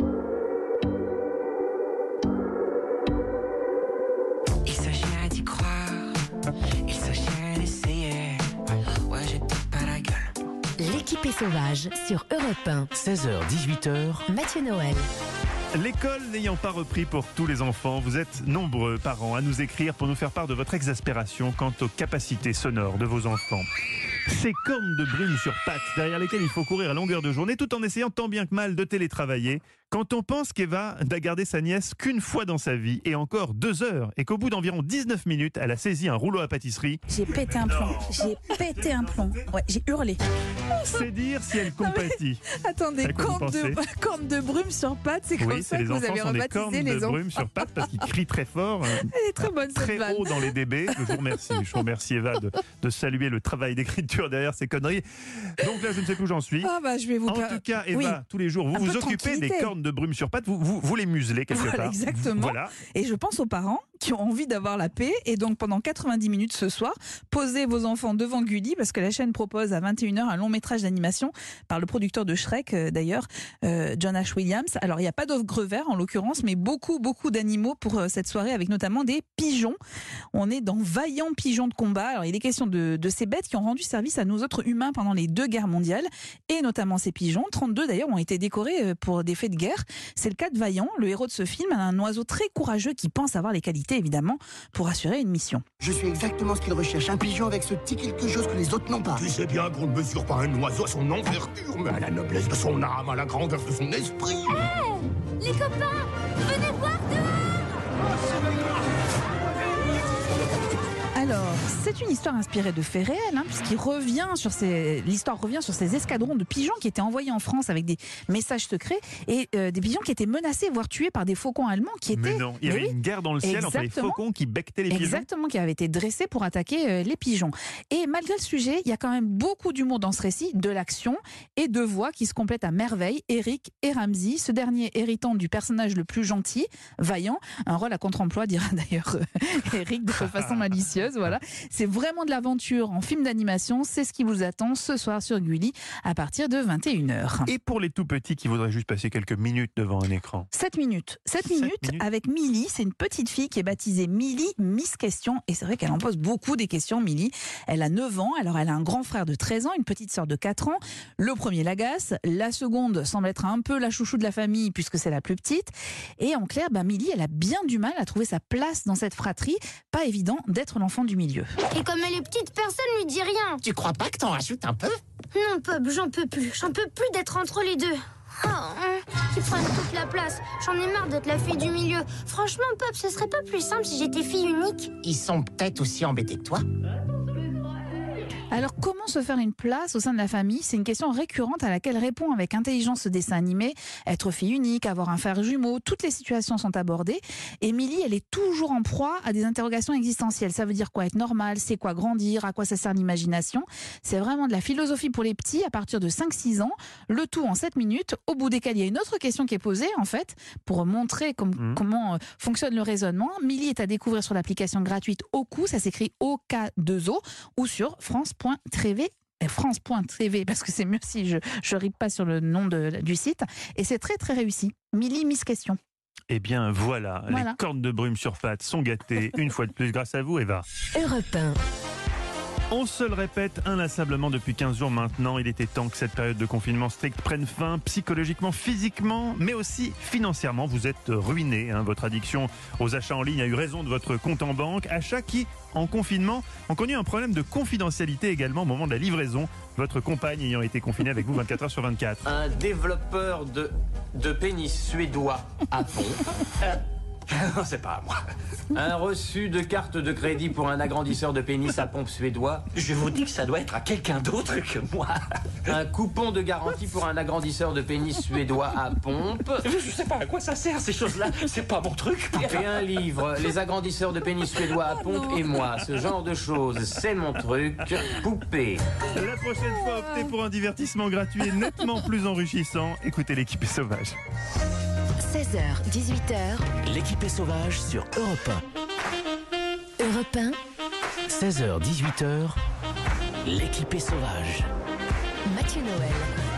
Il s'agirait d'y croire, il s'agirait d'essayer. Ouais, j'ai peut-être pas la gueule. L'équipée sauvage sur Europe un. seize heures dix-huit heures. Mathieu Noël. L'école n'ayant pas repris pour tous les enfants, vous êtes nombreux parents à nous écrire pour nous faire part de votre exaspération quant aux capacités sonores de vos enfants. Ces cornes de brume sur pattes derrière lesquelles il faut courir à longueur de journée tout en essayant tant bien que mal de télétravailler. Quand on pense qu'Eva n'a gardé sa nièce qu'une fois dans sa vie et encore deux heures et qu'au bout d'environ dix-neuf minutes, elle a saisi un rouleau à pâtisserie, J'ai pété un plomb. J'ai pété un plomb. Ouais, j'ai hurlé. c'est dire si elle compatit. Attendez, À quoi vous cornes de, pensez cornes de brume sur pattes, c'est comme Oui, ça c'est que les vous enfants avez sont des cornes rebaptisé de les enfants. brume sur pattes parce qu'ils crient très fort. euh, Elle est très bonne cette Très vanne. haut dans les D B. Je vous remercie. Je vous remercie Eva de, de saluer le travail d'écriture derrière ces conneries. Donc là, je ne sais plus où j'en suis. Ah bah je vais vous En per- tout cas, Eva, Oui. tous les jours, vous Un vous peu de occupez des tranquillité. cornes de brume sur pattes, vous, vous, vous les muselez quelque Voilà, part. exactement. Voilà. Et je pense aux parents qui ont envie d'avoir la paix. Et donc, pendant quatre-vingt-dix minutes ce soir, posez vos enfants devant Gulli, parce que la chaîne propose à vingt et une heures un long métrage d'animation par le producteur de Shrek, euh, d'ailleurs, euh, John Ash Williams. Alors, il n'y a pas d'ogre vert, en l'occurrence, mais beaucoup, beaucoup d'animaux pour euh, cette soirée, avec notamment des pigeons. On est dans Vaillants pigeons de combat. Alors, il est question de, de ces bêtes qui ont rendu service à nous autres humains pendant les deux guerres mondiales, et notamment ces pigeons. trente-deux, d'ailleurs, ont été décorés euh, pour des faits de guerre. C'est le cas de Vaillant, le héros de ce film, un oiseau très courageux qui pense avoir les qualités, évidemment, pour assurer une mission. Je suis exactement ce qu'il recherche, un pigeon avec ce petit quelque chose que les autres n'ont pas. Tu sais bien qu'on ne mesure pas un oiseau à son envergure, mais à la noblesse de son âme, à la grandeur de son esprit. Les copains, venez voir Alors, c'est une histoire inspirée de faits réels, hein, puisqu'il revient sur ces, l'histoire revient sur ces escadrons de pigeons qui étaient envoyés en France avec des messages secrets et euh, des pigeons qui étaient menacés, voire tués par des faucons allemands qui étaient. Mais non, il y Mais avait oui. une guerre dans le ciel entre les Exactement. faucons qui becquetaient les pigeons. Exactement, qui avait été dressés pour attaquer euh, les pigeons. Et malgré le sujet, il y a quand même beaucoup d'humour dans ce récit, de l'action et de voix qui se complètent à merveille. Eric et Ramsey, ce dernier héritant du personnage le plus gentil, Vaillant, un rôle à contre-emploi, dira d'ailleurs euh, Eric de façon malicieuse. Voilà, c'est vraiment de l'aventure en film d'animation. C'est ce qui vous attend ce soir sur Gulli à partir de vingt et une heures. Et pour les tout petits qui voudraient juste passer quelques minutes devant un écran. sept minutes. sept minutes avec Milly. C'est une petite fille qui est baptisée Milly Miss Question. Et c'est vrai qu'elle en pose beaucoup des questions, Milly. Elle a neuf ans. Alors, elle a un grand frère de treize ans, une petite sœur de quatre ans. Le premier l'agace. La seconde semble être un peu la chouchou de la famille puisque c'est la plus petite. Et en clair, bah, Milly, elle a bien du mal à trouver sa place dans cette fratrie. Pas évident d'être l'enfant du milieu. Et comme elle est petite, personne lui dit rien. Tu crois pas que t'en rajoutes un peu? Non, Pub, j'en peux plus. J'en peux plus d'être entre les deux. Oh, qui prennent toute la place. J'en ai marre d'être la fille du milieu. Franchement, Pop, ce serait pas plus simple si j'étais fille unique? Ils sont peut-être aussi embêtés que toi. Alors, comment se faire une place au sein de la famille? C'est une question récurrente à laquelle répond avec intelligence ce dessin animé. Être fille unique, avoir un frère jumeau, toutes les situations sont abordées. Émilie, elle est toujours en proie à des interrogations existentielles. Ça veut dire quoi être normal? C'est quoi grandir? À quoi ça sert l'imagination? C'est vraiment de la philosophie pour les petits à partir de cinq six ans. Le tout en sept minutes, au bout desquelles il y a une autre question qui est posée, en fait, pour montrer com- mmh. comment euh, fonctionne le raisonnement. Millie est à découvrir sur l'application gratuite Oku, ça s'écrit O K deux O, ou sur France. France point T V, parce que c'est mieux si je ne ripe pas sur le nom de, du site. Et c'est très très réussi. Millie, Miss Question. Eh bien voilà, voilà, les cornes de brume sur pattes sont gâtées une fois de plus grâce à vous, Eva. Europe un. On se le répète inlassablement depuis quinze jours maintenant, il était temps que cette période de confinement strict prenne fin, psychologiquement, physiquement, mais aussi financièrement. Vous êtes ruiné, hein. Votre addiction aux achats en ligne a eu raison de votre compte en banque. Achats qui, en confinement, ont connu un problème de confidentialité également au moment de la livraison. Votre compagne ayant été confinée avec vous vingt-quatre heures sur vingt-quatre. Un développeur de, de pénis suédois à fond. Non, c'est pas à moi. Un reçu de carte de crédit pour un agrandisseur de pénis à pompe suédois. Je vous dis que ça doit être à quelqu'un d'autre que moi. Un coupon de garantie pour un agrandisseur de pénis suédois à pompe. Je sais pas à quoi ça sert ces choses-là, c'est pas mon truc. Et un livre, les agrandisseurs de pénis suédois à pompe et moi. Ce genre de choses, c'est mon truc. Poupée. La prochaine fois, optez pour un divertissement gratuit et nettement plus enrichissant. Écoutez l'équipe est sauvage. seize heures, dix-huit heures. L'équipe est sauvage sur Europe un. Europe un. seize heures, dix-huit heures. L'équipe est sauvage. Mathieu Noël.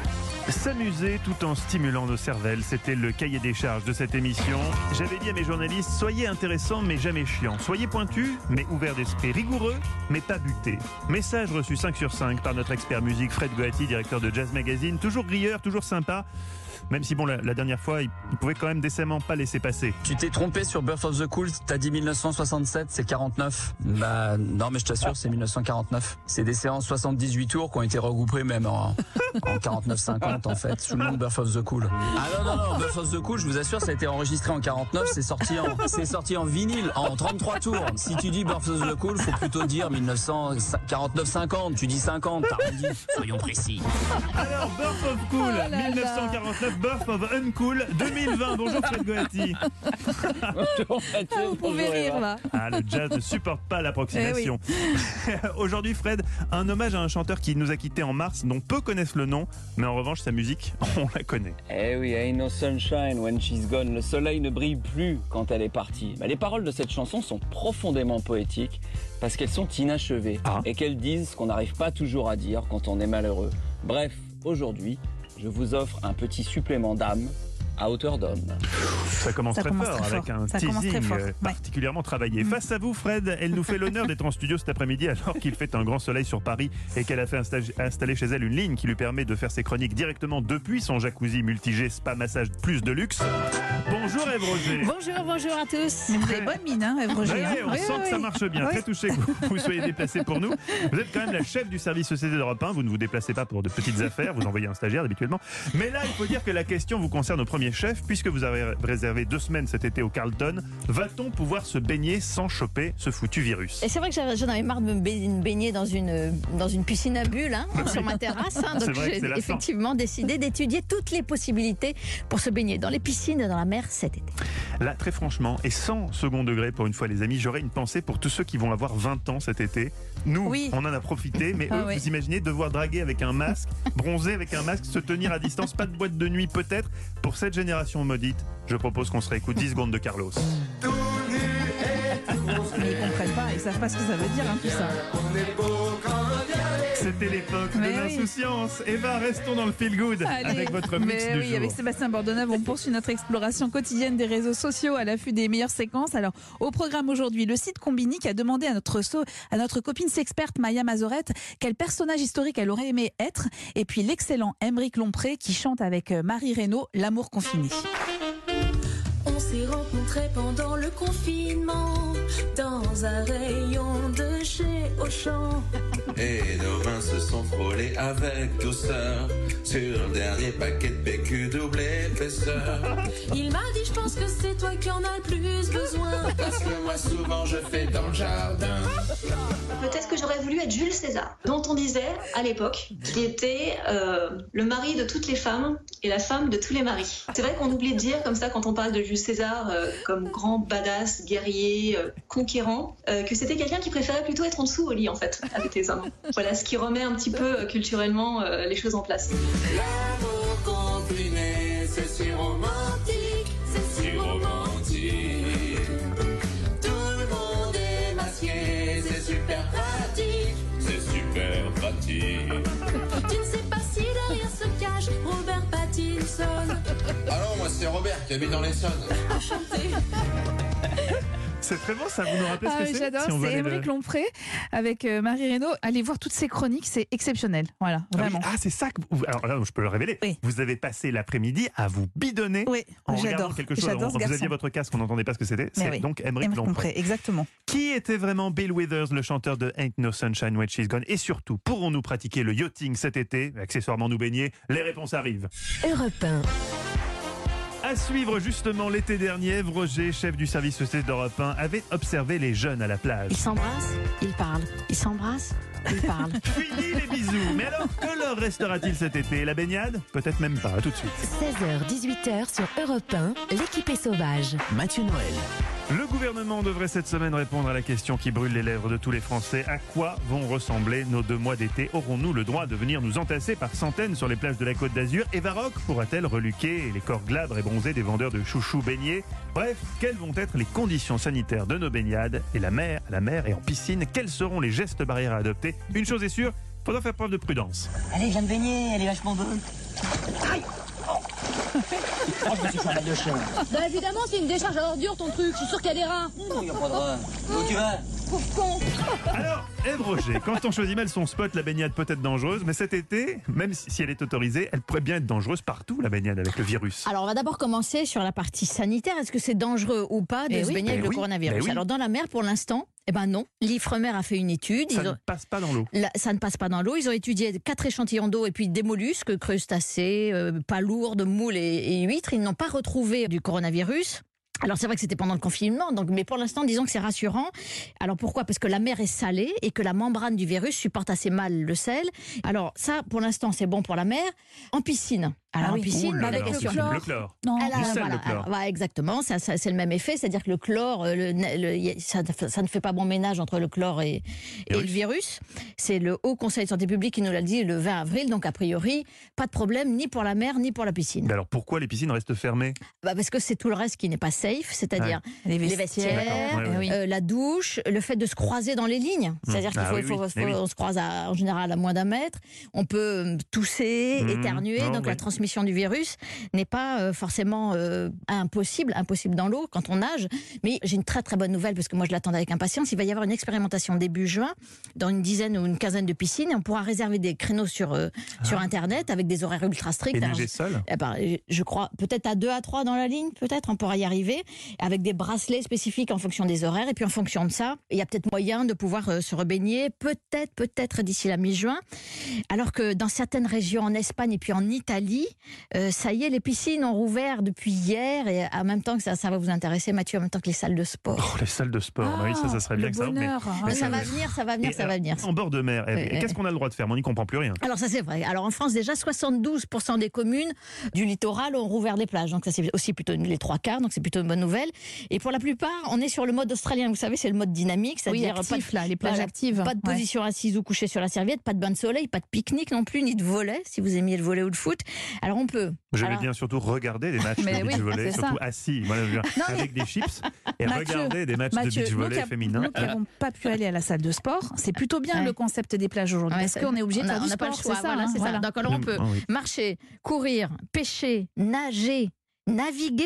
S'amuser tout en stimulant nos cervelles, c'était le cahier des charges de cette émission. J'avais dit à mes journalistes, soyez intéressants mais jamais chiants. Soyez pointus mais ouverts d'esprit, rigoureux mais pas butés. Message reçu cinq sur cinq par notre expert musique Fred Goati, directeur de Jazz Magazine. Toujours rieur, toujours sympa. Même si bon, la, la dernière fois, il, il pouvait quand même décemment pas laisser passer. Tu t'es trompé sur Birth of the Cool, t'as dit mille neuf cent soixante-sept, c'est quarante-neuf. Bah non, mais je t'assure, c'est mille neuf cent quarante-neuf. C'est des séances soixante-dix-huit tours qui ont été regroupées même en, en quarante-neuf cinquante en fait, sous le nom de Birth of the Cool. Ah non, non, non, Birth of the Cool, je vous assure, ça a été enregistré en quarante-neuf, c'est sorti en, c'est sorti en vinyle, en trente-trois tours. Si tu dis Birth of the Cool, faut plutôt dire mille neuf cent quarante-neuf cinquante, tu dis cinquante, t'as rien dit. Soyons précis. Alors, Birth of Cool, oh mille neuf cent quarante-neuf, Birth of Uncool, deux mille vingt. Bonjour Fred Goati. Bonjour Mathieu. Ah, vous pouvez rire là. Ah, le jazz ne supporte pas l'approximation. Eh oui. Aujourd'hui, Fred, un hommage à un chanteur qui nous a quittés en mars, dont peu connaissent le nom, mais en revanche, sa musique, on la connaît. Eh oui, Ain't no sunshine when she's gone. Le soleil ne brille plus quand elle est partie. Mais les paroles de cette chanson sont profondément poétiques parce qu'elles sont inachevées ah. et qu'elles disent ce qu'on n'arrive pas toujours à dire quand on est malheureux. Bref, aujourd'hui, je vous offre un petit supplément d'âme à hauteur d'homme. Ça commence ça très commence fort très avec fort. un ça teasing fort. Euh, particulièrement ouais. travaillé. Face à vous, Fred, elle nous fait l'honneur d'être en studio cet après-midi alors qu'il fait un grand soleil sur Paris et qu'elle a fait installer chez elle une ligne qui lui permet de faire ses chroniques directement depuis son jacuzzi multi-G spa massage plus de luxe. Bonjour Ève Roger. Bonjour, bonjour à tous. Vous avez bonne mine, hein, Ève Roger. Ouais, hein. on oui, sent oui, que ça marche bien. Oui. Très touché que vous, vous soyez déplacé pour nous. Vous êtes quand même la chef du service E C D d'Europe un. Vous ne vous déplacez pas pour de petites affaires. Vous envoyez un stagiaire habituellement. Mais là, il faut dire que la question vous concerne au premier chef puisque vous avez réservé deux semaines cet été au Carlton. Va-t-on pouvoir se baigner sans choper ce foutu virus? Et c'est vrai que j'en avais marre de me baigner dans une, dans une piscine à bulles hein, sur ma terrasse. Hein, donc j'ai effectivement décidé d'étudier toutes les possibilités pour se baigner dans les piscines et dans la mer cet été. Là, très franchement, et sans second degré pour une fois les amis, j'aurais une pensée pour tous ceux qui vont avoir vingt ans cet été. Nous, oui. on en a profité, mais eux, ah, oui. vous imaginez devoir draguer avec un masque, bronzer avec un masque, se tenir à distance, pas de boîte de nuit peut-être. Pour cette génération maudite, je propose qu'on se réécoute dix secondes de Carlos. Mais ils comprennent pas, ils savent pas ce que ça veut dire hein, tout ça. C'était l'époque de l'insouciance. Oui. Eva, restons dans le feel good Allez. avec votre mix Mais du oui, jour. Avec Sébastien Bordenave, on poursuit notre exploration quotidienne des réseaux sociaux à l'affût des meilleures séquences. Alors, au programme aujourd'hui, le site Combini qui a demandé à notre, so- à notre copine sexperte Maya Mazorette quel personnage historique elle aurait aimé être. Et puis l'excellent Aymeric Lompré qui chante avec Marie Reynaud L'amour confiné. On s'est rencontrés pendant le confinement dans dans un rayon de chez Auchan. Et nos mains se sont frôlées avec douceur sur le dernier paquet de B Q double épaisseur. Il m'a dit je pense que c'est toi qui en as le plus besoin. Parce que moi souvent je fais dans le jardin. Peut-être que j'aurais voulu être Jules César, dont on disait à l'époque qu'il était euh, le mari de toutes les femmes et la femme de tous les maris. C'est vrai qu'on oublie de dire comme ça quand on parle de Jules César euh, comme grand badass, guerrier, euh, conquérant, euh, que c'était quelqu'un qui préférait plutôt être en dessous au lit en fait, avec les hommes. Voilà ce qui remet un petit peu euh, culturellement euh, les choses en place. L'amour combiné, c'est si romantique, c'est si romantique. Tout le monde est masqué, c'est super pratique, c'est super pratique. Tu ne sais pas si derrière se cache Robert Pattinson. Ah non, moi c'est Robert qui habite dans l'Essonne. Enchanté. C'est très bon, ça vous nous rappelez ce Ah, que c'est j'adore, si on veut c'est aller Émeric le- Lompré avec euh, Marie Reynaud. Allez voir toutes ces chroniques, c'est exceptionnel. Voilà, Ah oui, vraiment. Ah, c'est ça que vous... Alors là, je peux le révéler. Vous avez passé l'après-midi à vous bidonner en regardant j'adore. quelque chose. J'adore ce Vous aviez garçon. votre casque, on n'entendait pas ce que c'était. Mais C'est oui. donc Émeric Émeric Lompré. Lompré, exactement. Qui était vraiment Bill Withers, le chanteur de Ain't No Sunshine When She's Gone? Et surtout, pourrons-nous pratiquer le yachting cet été, accessoirement nous baigner? Les réponses arrivent. Europe un. À suivre justement l'été dernier, Ève Roger, chef du service société d'Europe un, avait observé les jeunes à la plage. Ils s'embrassent, ils parlent. Ils s'embrassent, ils parlent. Fini les bisous. Mais alors, que leur restera-t-il cet été? La baignade? Peut-être même pas. À tout de suite. seize heures dix-huit heures sur Europe un, l'équipe est sauvage. Mathieu Noël. Le gouvernement devrait cette semaine répondre à la question qui brûle les lèvres de tous les Français. À quoi vont ressembler nos deux mois d'été? Aurons-nous le droit de venir nous entasser par centaines sur les plages de la Côte d'Azur? Eva Rock pourra-t-elle reluquer les corps glabres et bronzés des vendeurs de chouchous baignés? Bref, quelles vont être les conditions sanitaires de nos baignades? Et la mer, à la mer et en piscine, quels seront les gestes barrières à adopter? Une chose est sûre, il faudra faire preuve de prudence. Allez, viens me baigner, elle est vachement bonne. Aïe. Oh, je me suis fait un mal de chien. Bah évidemment, c'est une décharge à ordures ton truc, je suis sûr qu'il y a des rats. Non, y a pas de rats. Où tu vas? Pauvre con. Alors, Ève Roger, quand on choisit mal son spot, la baignade peut être dangereuse, mais cet été, même si elle est autorisée, elle pourrait bien être dangereuse partout, la baignade avec le virus. Alors, on va d'abord commencer sur la partie sanitaire. Est-ce que c'est dangereux ou pas de Eh se oui. baigner Eh avec le oui. coronavirus? Eh oui. Alors, dans la mer, pour l'instant, eh ben non. L'Ifremer a fait une étude. Ça Ils ne ont- passe pas dans l'eau. La- ça ne passe pas dans l'eau. Ils ont étudié quatre échantillons d'eau et puis des mollusques, crustacés, euh, palourdes, moules et, et huîtres. Ils n'ont pas retrouvé du coronavirus. Alors c'est vrai que c'était pendant le confinement, donc, mais pour l'instant disons que c'est rassurant. Alors pourquoi? Parce que la mer est salée et que la membrane du virus supporte assez mal le sel. Alors ça, pour l'instant, c'est bon pour la mer. En piscine. Alors Ah en oui. piscine, Ouh là la là, question. le chlore. Le chlore. Non. Alors, Du sel, voilà, le chlore. alors, voilà, exactement, ça, ça, c'est le même effet, c'est-à-dire que le chlore, euh, le, le- y a- ça, ça ne fait pas bon ménage entre le chlore et, et le virus. C'est le Haut Conseil de santé publique qui nous l'a dit le vingt avril, donc a priori, pas de problème ni pour la mer ni pour la piscine. Mais alors pourquoi les piscines restent fermées? Bah parce que c'est tout le reste qui n'est pas safe, c'est-à-dire Ouais. Les les vestiaires. vestiaires, D'accord, ouais, ouais. euh, la douche, le fait de se croiser dans les lignes. C'est-à-dire qu'il Ah faut, oui, il faut- oui. faut- Eh oui. on se croise à- en général à moins d'un mètre. On peut euh, tousser, Mhm. éternuer, Non, donc oui. la transmission du virus n'est pas euh, forcément euh, impossible, impossible dans l'eau quand on nage. Mais j'ai une très très bonne nouvelle parce que moi je l'attendais avec impatience. Il va y avoir une expérimentation début juin dans une dizaine ou une quinzaine de piscines. Et on pourra réserver des créneaux sur euh, sur internet avec des horaires ultra stricts. Et Alors, nager seul? eh ben, je crois peut-être à deux à trois dans la ligne, peut-être on pourra y arriver, avec des bracelets spécifiques en fonction des horaires. Et puis en fonction de ça, il y a peut-être moyen de pouvoir euh, se rebaigner, peut-être, peut-être d'ici la mi-juin. Alors que dans certaines régions, en Espagne et puis en Italie, euh, ça y est, les piscines ont rouvert depuis hier. Et en même temps que ça, ça va vous intéresser, Mathieu, en même temps que les salles de sport. Oh, les salles de sport, bah oui, ça, ça serait bien le que ça. bonheur. Mais ça va venir, ça va venir, Et ça va alors, venir. En bord de mer, Oui, et oui. qu'est-ce qu'on a le droit de faire? On n'y comprend plus rien. Alors ça c'est vrai. Alors en France déjà soixante-douze pour cent des communes du littoral ont rouvert les plages. Donc ça c'est aussi plutôt une- les trois quarts. Donc c'est plutôt une bonne nouvelle. Et pour la plupart, on est sur le mode australien. Vous savez, c'est le mode dynamique, Oui, c'est-à-dire actif, pas de, là, les plages voilà, actives. pas de Ouais. position assise ou couchée sur la serviette, pas de bain de soleil, pas de pique-nique non plus, ni de volley si vous aimiez le volley ou le foot. Alors on peut. J'aimais Alors- bien surtout regarder des matchs Mais de beach oui, volley, c'est surtout ça. assis, voilà, je veux dire, Non, mais- avec des chips, et Mathieu, regarder des matchs Mathieu, de beach nous volley qui a- féminin. Nous qui n'avons pas pu aller à la salle de sport, c'est plutôt bien Ouais. le concept des plages aujourd'hui. Ouais, parce c'est- qu'on est obligé de on a- faire on du n'a pas le sport, choix, c'est ça. voilà, hein, c'est ça. voilà. Donc alors on peut Ah oui. marcher, courir, pêcher, nager, naviguer.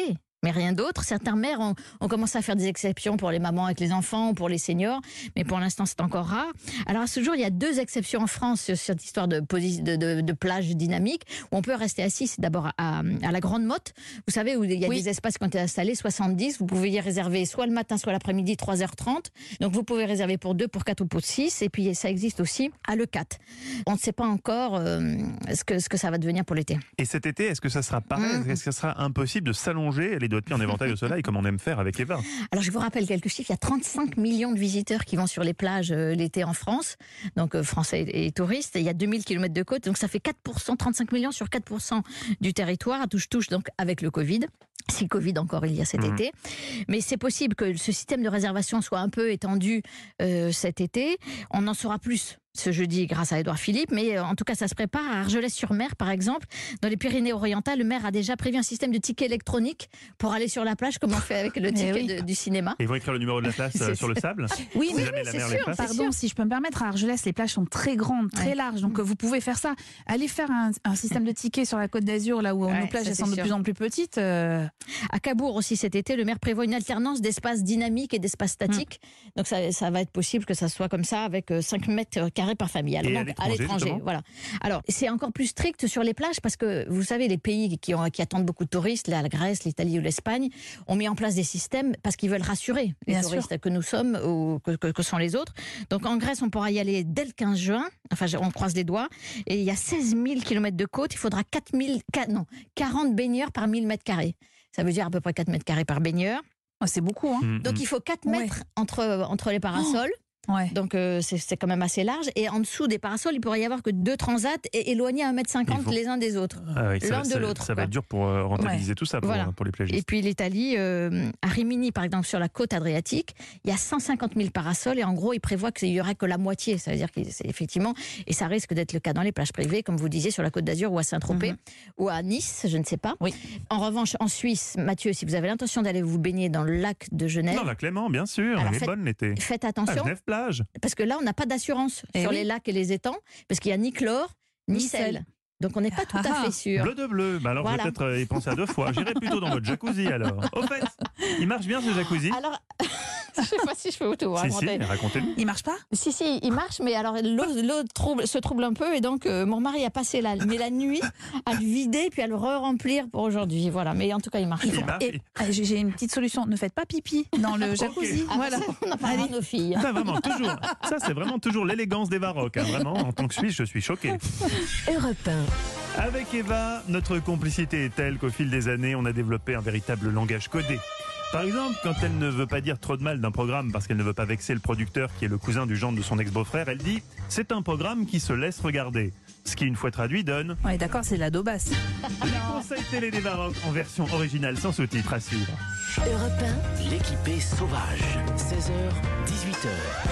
mais rien d'autre. Certains maires ont, ont commencé à faire des exceptions pour les mamans avec les enfants ou pour les seniors, mais pour l'instant c'est encore rare. Alors à ce jour, il y a deux exceptions en France sur cette histoire de, de, de, de plage dynamique où on peut rester assis. C'est d'abord à, à la Grande Motte, vous savez, où il y a oui. des espaces qui ont été installés, soixante-dix. Vous pouvez y réserver soit le matin, soit l'après-midi, trois heures trente. Donc vous pouvez réserver pour deux, pour quatre ou pour six. Et puis ça existe aussi à Leucate. On ne sait pas encore euh, ce, que, ce que ça va devenir pour l'été. Et cet été, est-ce que ça sera pareil? mmh. Est-ce que ça sera impossible de s'allonger les doigts de pied en éventail au soleil comme on aime faire avec Eva? Alors je vous rappelle quelques chiffres. Il y a trente-cinq millions de visiteurs qui vont sur les plages euh, l'été en France, donc euh, français et, et touristes. Et il y a deux mille kilomètres de côte, donc ça fait quatre pour cent, trente-cinq millions sur quatre pour cent du territoire, à touche-touche, donc avec le Covid. Si Covid encore il y a cet mmh. été. Mais c'est possible que ce système de réservation soit un peu étendu euh, cet été. On en saura plus ce jeudi grâce à Édouard Philippe, mais en tout cas ça se prépare. À Argelès-sur-Mer par exemple, dans les Pyrénées-Orientales, le maire a déjà prévu un système de ticket électronique pour aller sur la plage comme on fait avec le ticket oui. de, du cinéma. Et ils vont écrire le numéro de la place euh, sur le sable? Oui, si mais oui, c'est sûr. Pardon, si je peux me permettre, à Argelès, les plages sont très grandes, très ouais. larges, donc vous pouvez faire ça. Allez faire un, un système de tickets sur la Côte d'Azur, là où ouais, nos plages elles sont de plus en plus petites. Euh... À Cabourg aussi cet été, le maire prévoit une alternance d'espaces dynamiques et d'espaces statiques. Mmh. Donc ça, ça va être possible que ça soit comme ça, avec cinq mètres carrés par famille. Alors, donc, à l'étranger, voilà. Alors, c'est encore plus strict sur les plages parce que, vous savez, les pays qui, ont, qui attendent beaucoup de touristes, la Grèce, l'Italie ou l'Espagne, ont mis en place des systèmes parce qu'ils veulent rassurer les Bien touristes sûr. que nous sommes ou que, que, que sont les autres. Donc, en Grèce, on pourra y aller dès le quinze juin. Enfin, on croise les doigts. Et il y a seize mille kilomètres de côte. Il faudra quatre mille, non, quarante baigneurs par mille mètres carrés. Ça veut dire à peu près quatre mètres carrés par baigneur. Oh, c'est beaucoup, hein. Mmh, Donc, mmh. il faut quatre mètres ouais. entre, entre les parasols. Oh. Ouais. Donc euh, c'est, c'est quand même assez large. Et en dessous des parasols, il pourrait y avoir que deux transats et éloignés à un mètre cinquante faut... les uns des autres. Ah oui, l'un ça, de l'autre. Ça, ça va être dur pour euh, rentabiliser ouais. tout ça pour, voilà. pour les plagistes. Et puis l'Italie, euh, à Rimini par exemple, sur la côte adriatique, il y a cent cinquante mille parasols et en gros, ils prévoient qu'il n'y aurait que la moitié. Ça veut dire que c'est effectivement, et ça risque d'être le cas dans les plages privées, comme vous disiez, sur la Côte d'Azur ou à Saint-Tropez mm-hmm. ou à Nice, je ne sais pas. Oui. En revanche, en Suisse, Mathieu, si vous avez l'intention d'aller vous baigner dans le lac de Genève. Dans la Clément, bien sûr, elle est faites, bonne l'été. Faites attention. À Genève plage. Parce que là, on n'a pas d'assurance et sur oui. les lacs et les étangs, parce qu'il n'y a ni chlore, ni, ni sel. sel. Donc on n'est pas tout ah, à fait sûr. Bleu de bleu, bah alors voilà. je vais peut-être y penser à deux fois. J'irai plutôt dans votre jacuzzi alors. Au fait, il marche bien ce jacuzzi? Alors, je ne sais pas si je peux tout raconter. Si, si, mais racontez-nous. Il marche pas? Si, si, il marche, mais alors l'eau, l'eau trouble, se trouble un peu et donc euh, mon mari a passé la, mais la nuit à le vider puis à le re-remplir pour aujourd'hui. Voilà, mais en tout cas il marche. Il il marche. Et, et, j'ai une petite solution, ne faites pas pipi dans le jacuzzi. Okay. Voilà. Ah, on n'a pas nos filles. Ça, vraiment, toujours, ça c'est vraiment toujours l'élégance des Varrocs. Hein, vraiment, en tant que Suisse, je suis choqué. Europe un. Avec Eva, notre complicité est telle qu'au fil des années, on a développé un véritable langage codé. Par exemple, quand elle ne veut pas dire trop de mal d'un programme parce qu'elle ne veut pas vexer le producteur qui est le cousin du gendre de son ex-beau-frère, elle dit « c'est un programme qui se laisse regarder ». Ce qui, une fois traduit, donne... Oui, d'accord, c'est de la daubasse. Les conseils télé des Varrocs en version originale sans sous-titres à suivre. Europe un, l'équipée sauvage. seize heures, dix-huit heures.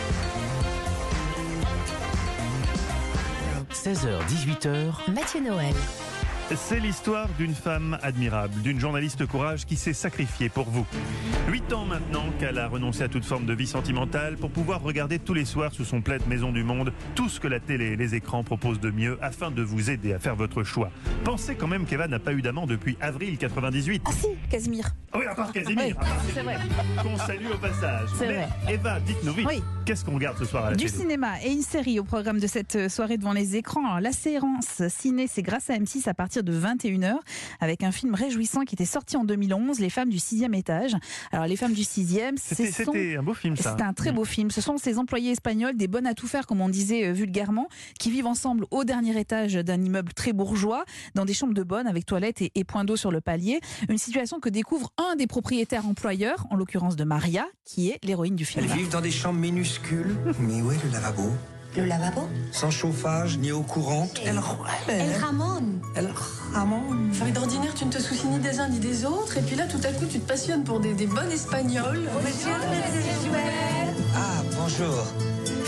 seize heures, dix-huit heures. Mathieu Noël. C'est l'histoire d'une femme admirable, d'une journaliste courage qui s'est sacrifiée pour vous. Huit ans maintenant qu'elle a renoncé à toute forme de vie sentimentale pour pouvoir regarder tous les soirs sous son plaid Maison du Monde tout ce que la télé et les écrans proposent de mieux afin de vous aider à faire votre choix. Pensez quand même qu'Eva n'a pas eu d'amant depuis avril quatre-vingt-dix-huit. Ah si, Casimir. Oui, encore Casimir. Oui, c'est vrai. Qu'on salue au passage. C'est Mais vrai. Eva, dites-nous vite, oui. Qu'est-ce qu'on regarde ce soir à la Du télé? cinéma et une série au programme de cette soirée devant les écrans. Alors, la séance ciné, c'est grâce à M six à partir de vingt et une heures avec un film réjouissant qui était sorti en deux mille onze, Les femmes du sixième étage. Alors les femmes du sixième, c'était, sont... c'était un beau film ça. C'était un très beau film. Ce sont ces employés espagnols, des bonnes à tout faire comme on disait euh, vulgairement, qui vivent ensemble au dernier étage d'un immeuble très bourgeois, dans des chambres de bonne avec toilettes et, et point d'eau sur le palier. Une situation que découvre un des propriétaires employeurs, en l'occurrence de Maria, qui est l'héroïne du film. Elles vivent dans des chambres minuscules. Mais où est le lavabo? Le lavabo? Sans chauffage ni eau courante. El, El Ramon. El Ramon. Enfin, d'ordinaire, tu ne te soucies ni des uns ni des autres. Et puis là, tout à coup, tu te passionnes pour des, des bonnes espagnoles. Ah, bonjour.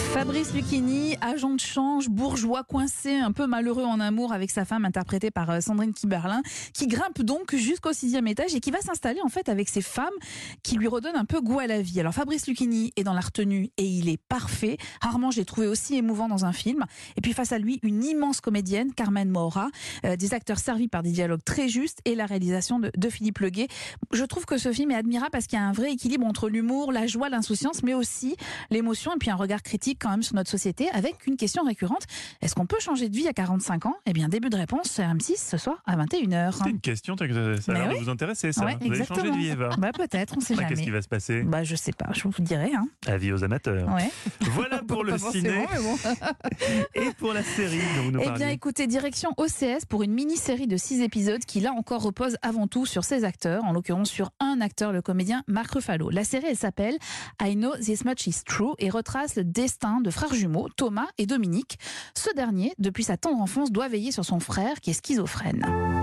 Fabrice Lucchini, agent de change, bourgeois coincé, un peu malheureux en amour avec sa femme interprétée par Sandrine Kiberlin, qui grimpe donc jusqu'au sixième étage et qui va s'installer en fait avec ses femmes qui lui redonnent un peu goût à la vie. Alors Fabrice Lucchini est dans la retenue et il est parfait. Rarement je l'ai trouvé aussi émouvant dans un film. Et puis face à lui, une immense comédienne, Carmen Maura, euh, des acteurs servis par des dialogues très justes et la réalisation de, de Philippe Leguet. Je trouve que ce film est admirable parce qu'il y a un vrai équilibre entre l'humour, la joie, l'insouciance, mais aussi l'émotion et puis un regard critique quand même sur notre société avec une question récurrente. Est-ce qu'on peut changer de vie à quarante-cinq ans ? Eh bien, début de réponse sur M six ce soir à vingt et une heures. C'est une question, ça a l'air oui. de vous intéresser, ça. Ouais, vous allez changer de vie, Eva. Bah, peut-être, on ne sait bah, jamais. Qu'est-ce qui va se passer ? Bah, je sais pas, je vous dirai. Hein. Avis aux amateurs. Ouais. Voilà pour le ciné. Bon. Et pour la série dont vous nous parliez. Eh bien, écoutez, direction O C S pour une mini-série de six épisodes qui, là encore, repose avant tout sur ses acteurs, en l'occurrence sur un acteur, le comédien Marc Ruffalo. La série, elle s'appelle I Know This Much Is True et retrace le destin de frères jumeaux, Thomas et Dominique. Ce dernier, depuis sa tendre enfance, doit veiller sur son frère qui est schizophrène.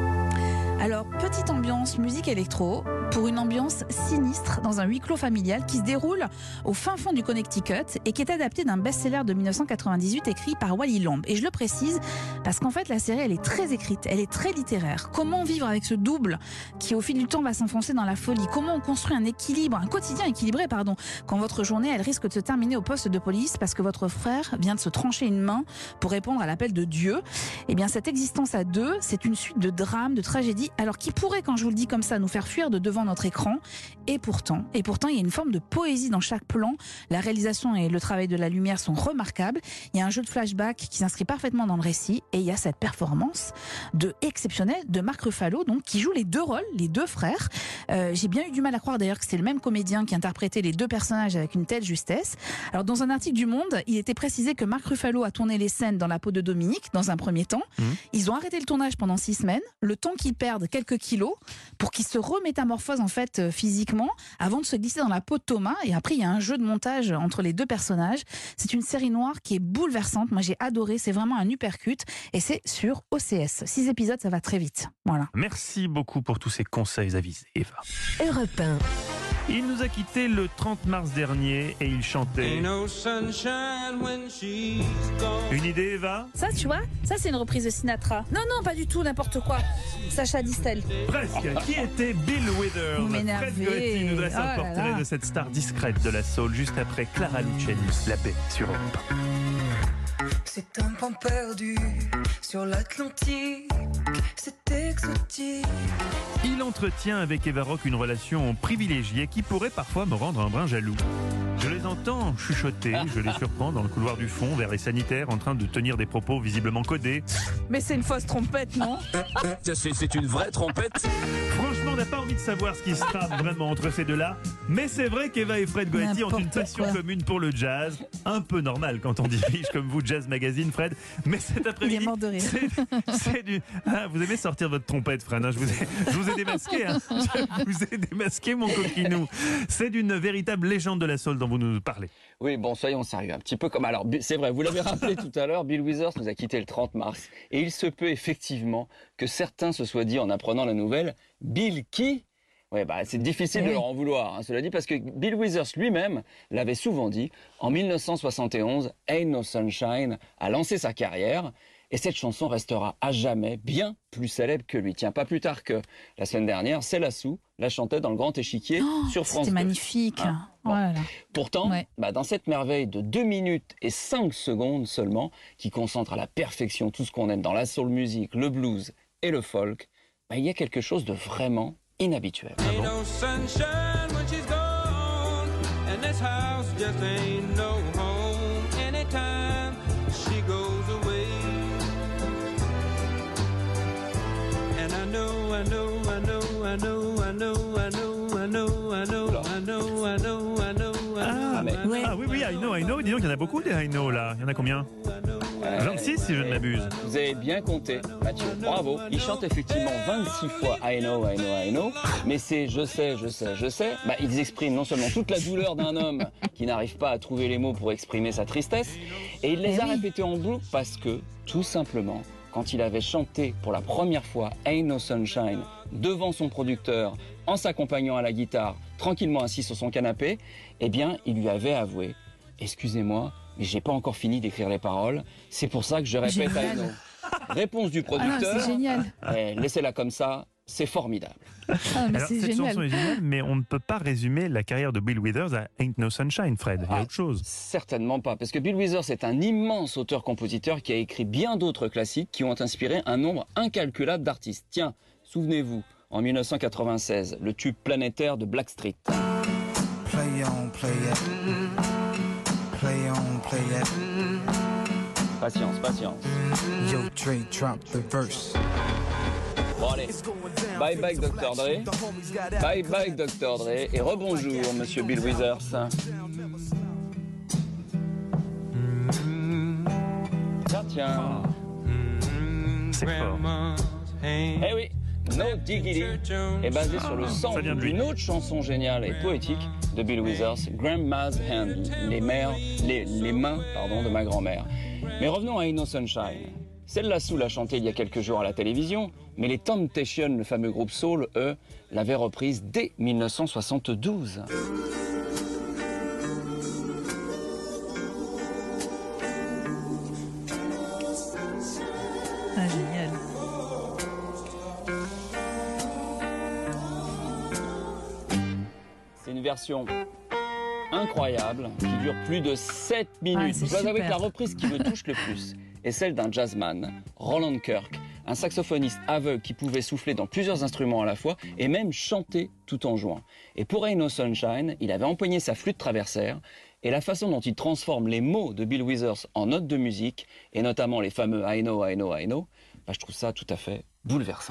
Alors, petite ambiance musique électro pour une ambiance sinistre dans un huis clos familial qui se déroule au fin fond du Connecticut et qui est adapté d'un best-seller de dix-neuf cent quatre-vingt-dix-huit écrit par Wally Lamb. Et je le précise parce qu'en fait, la série, elle est très écrite, elle est très littéraire. Comment vivre avec ce double qui, au fil du temps, va s'enfoncer dans la folie ? Comment on construit un équilibre, un quotidien équilibré, pardon, quand votre journée, elle risque de se terminer au poste de police parce que votre frère vient de se trancher une main pour répondre à l'appel de Dieu ? Eh bien, cette existence à deux, c'est une suite de drames, de tragédies, alors qui pourrait, quand je vous le dis comme ça, nous faire fuir de devant notre écran. Et pourtant, et pourtant, il y a une forme de poésie dans chaque plan. La réalisation et le travail de la lumière sont remarquables. Il y a un jeu de flashback qui s'inscrit parfaitement dans le récit. Et il y a cette performance de exceptionnelle de Marc Ruffalo, donc, qui joue les deux rôles, les deux frères. Euh, j'ai bien eu du mal à croire d'ailleurs que c'est le même comédien qui interprétait les deux personnages avec une telle justesse. Alors, dans un article du Monde, il était précisé que Marc Ruffalo a tourné les scènes dans la peau de Dominique, dans un premier temps. Mmh. Ils ont arrêté le tournage pendant six semaines, le temps qu'ils perdent quelques kilos, pour qu'il se remétamorphose en fait euh, physiquement avant de se glisser dans la peau de Thomas. Et après, il y a un jeu de montage entre les deux personnages. C'est une série noire qui est bouleversante. Moi, j'ai adoré. C'est vraiment un uppercut. Et c'est sur O C S. Six épisodes, ça va très vite. Voilà. Merci beaucoup pour tous ces conseils avisés, Eva. Europe un. Il nous a quittés le trente mars dernier et il chantait. Une idée, Eva ? Ça, tu vois, ça c'est une reprise de Sinatra. Non, non, pas du tout, n'importe quoi. Sacha Distel. Presque. Qui était Bill Withers ? Vous m'énervez. Fred Goetti nous dresse oh un portrait de cette star discrète de la soul juste après Clara Luciani. La paix sur Europe. C'est un pan perdu sur l'Atlantique, c'est exotique. Il entretient avec Eva Rock une relation privilégiée qui pourrait parfois me rendre un brin jaloux. Je les entends chuchoter, je les surprends dans le couloir du fond vers les sanitaires en train de tenir des propos visiblement codés. Mais c'est une fausse trompette, non ? C'est une vraie trompette. Franchement, on n'a pas envie de savoir ce qui se passe vraiment entre ces deux-là, mais c'est vrai qu'Eva et Fred Goetti ont une passion quoi. commune pour le jazz, un peu normal quand on dirige comme vous Jazz Magazine, Fred, mais cet après-midi... Il est mort de rire. C'est, c'est du... Ah, vous aimez sortir votre trompette, Fred, hein, je, vous ai, je vous ai démasqué, hein. Je vous ai démasqué, mon coquinou. C'est d'une véritable légende de la soul dont vous nous parlez. Oui, bon, soyons sérieux, un petit peu comme... Alors, c'est vrai, vous l'avez rappelé tout à l'heure, Bill Withers nous a quittés le trente mars. Et il se peut effectivement que certains se soient dit en apprenant la nouvelle, Bill qui ? Ouais, bah, c'est difficile oui. de leur en vouloir, hein, cela dit, parce que Bill Withers lui-même l'avait souvent dit. En mille neuf cent soixante et onze, Ain't No Sunshine a lancé sa carrière. Et cette chanson restera à jamais bien plus célèbre que lui. Tiens, pas plus tard que la semaine dernière, Céla Sou la chantait dans le Grand Échiquier oh, sur France deux. C'était magnifique. Hein bon. Voilà. Pourtant, ouais. bah, dans cette merveille de deux minutes et cinq secondes seulement, qui concentre à la perfection tout ce qu'on aime dans la soul music, le blues et le folk, bah, il y a quelque chose de vraiment inhabituel. Ah bon. Ah, mais, ouais. ah oui, oui, I know, I know. Dis donc, il y en a beaucoup des I know là. Il y en a combien ? Euh, vingt-six si je ne m'abuse. Vous avez bien compté, Mathieu. Bravo. Il chante effectivement vingt-six fois I know, I know, I know. Mais c'est je sais, je sais, je sais. Bah, ils expriment non seulement toute la douleur d'un homme qui n'arrive pas à trouver les mots pour exprimer sa tristesse, et il les a répétés en boucle parce que, tout simplement, quand il avait chanté pour la première fois Ain't No Sunshine devant son producteur, en s'accompagnant à la guitare, tranquillement assis sur son canapé, eh bien, il lui avait avoué « Excusez-moi, mais j'ai pas encore fini d'écrire les paroles. C'est pour ça que je répète Génial. à Eno. Réponse du Ah non, producteur. c'est génial. Eh, laissez-la comme ça, c'est formidable. Ah, mais Alors, c'est cette génial. chanson est géniale, mais on ne peut pas résumer la carrière de Bill Withers à Ain't No Sunshine, Fred. Il y a Ah, autre chose. Certainement pas, parce que Bill Withers est un immense auteur-compositeur qui a écrit bien d'autres classiques qui ont inspiré un nombre incalculable d'artistes. Tiens, souvenez-vous, en mille neuf cent quatre-vingt-seize, le tube planétaire de Blackstreet. Play on, play it. Play on, play it. Patience, patience. Yo, Dre, drop the verse. Bon allez, bye bye docteur Dre, bye bye docteur Dre, et rebonjour Monsieur Bill Withers. Tiens, tiens. C'est fort. Eh oui, No Diggity est basé sur le Ça vient sample de lui. d'une autre chanson géniale et poétique de Bill Withers, Grandma's Hand, les, mères, les, les mains pardon, de ma grand-mère. Mais revenons à Ain't No Sunshine. Celle-là Soul l'a chantée il y a quelques jours à la télévision, mais les Temptations, le fameux groupe soul, eux, l'avaient reprise dès mille neuf cent soixante-douze. Ah, génial. C'est une version incroyable qui dure plus de sept minutes. Ah, c'est Je dois avouer que super. la reprise qui me touche le plus est celle d'un jazzman, Roland Kirk, un saxophoniste aveugle qui pouvait souffler dans plusieurs instruments à la fois et même chanter tout en jouant. Et pour Ain't No Sunshine, il avait empoigné sa flûte traversière et la façon dont il transforme les mots de Bill Withers en notes de musique, et notamment les fameux I know, I know, I know, bah, je trouve ça tout à fait bouleversant.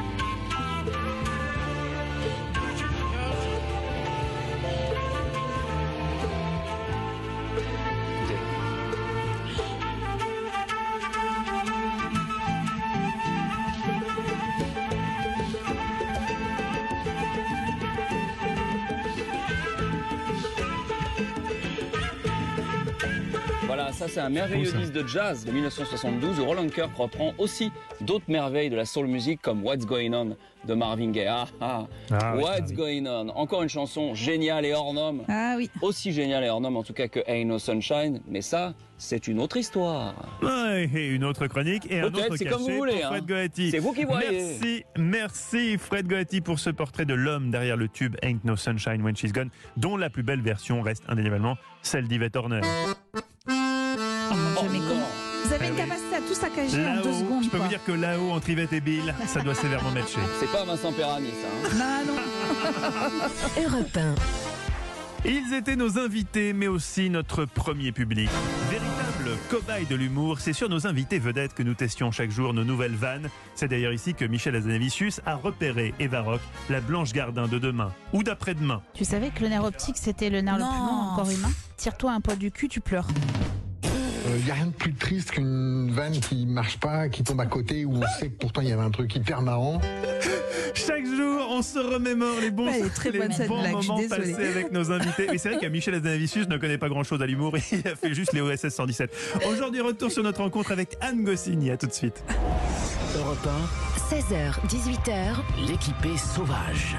Voilà, ça c'est un merveilleux disque de jazz de mille neuf cent soixante-douze où Roland Kirk reprend aussi d'autres merveilles de la soul music comme What's Going On de Marvin Gaye. Ah, ah. Ah, oui, What's ah, oui. Going On, encore une chanson géniale et hors norme. Ah oui. Aussi géniale et hors norme en tout cas que Ain't No Sunshine, mais ça, c'est une autre histoire. Ouais, et une autre chronique et un Peut-être, autre c'est cachet comme vous voulez, pour Fred hein. Goetti. C'est vous qui voyez. Merci, merci Fred Goetti pour ce portrait de l'homme derrière le tube Ain't No Sunshine When She's Gone, dont la plus belle version reste indéniablement celle d'Yvette Horner. Oh mon Dieu, mais comment Vous avez Eh une oui. capacité à tout saccager en Là-haut, deux secondes. je peux quoi. vous dire que là-haut, entre Yvette et Bill, ça doit sévèrement matcher. C'est pas Vincent Perrani ça. Hein. Non, non. Europe un. Ils étaient nos invités, mais aussi notre premier public. Véritable cobaye de l'humour, c'est sur nos invités vedettes que nous testions chaque jour nos nouvelles vannes. C'est d'ailleurs ici que Michel Hazanavicius a repéré Eva Rock, la Blanche Gardin de demain, ou d'après-demain. Tu savais que le nerf optique, c'était le nerf le plus long encore humain. Tire-toi un poil du cul, tu pleures. Il n'y a rien de plus triste qu'une vanne qui marche pas, qui tombe à côté, où on sait que pourtant il y avait un truc hyper marrant. Chaque jour, on se remémore les bons, Ouais, elle est très les bonne, cette bons blague, je suis moments désolée. passés avec nos invités. Mais c'est vrai que Michel Hazanavicius ne connaît pas grand-chose à l'humour. Il a fait juste les O S S cent dix-sept. Aujourd'hui, retour sur notre rencontre avec Anne Goscinny. À tout de suite. Europe un, seize heures, dix-huit heures. l'équipée sauvage.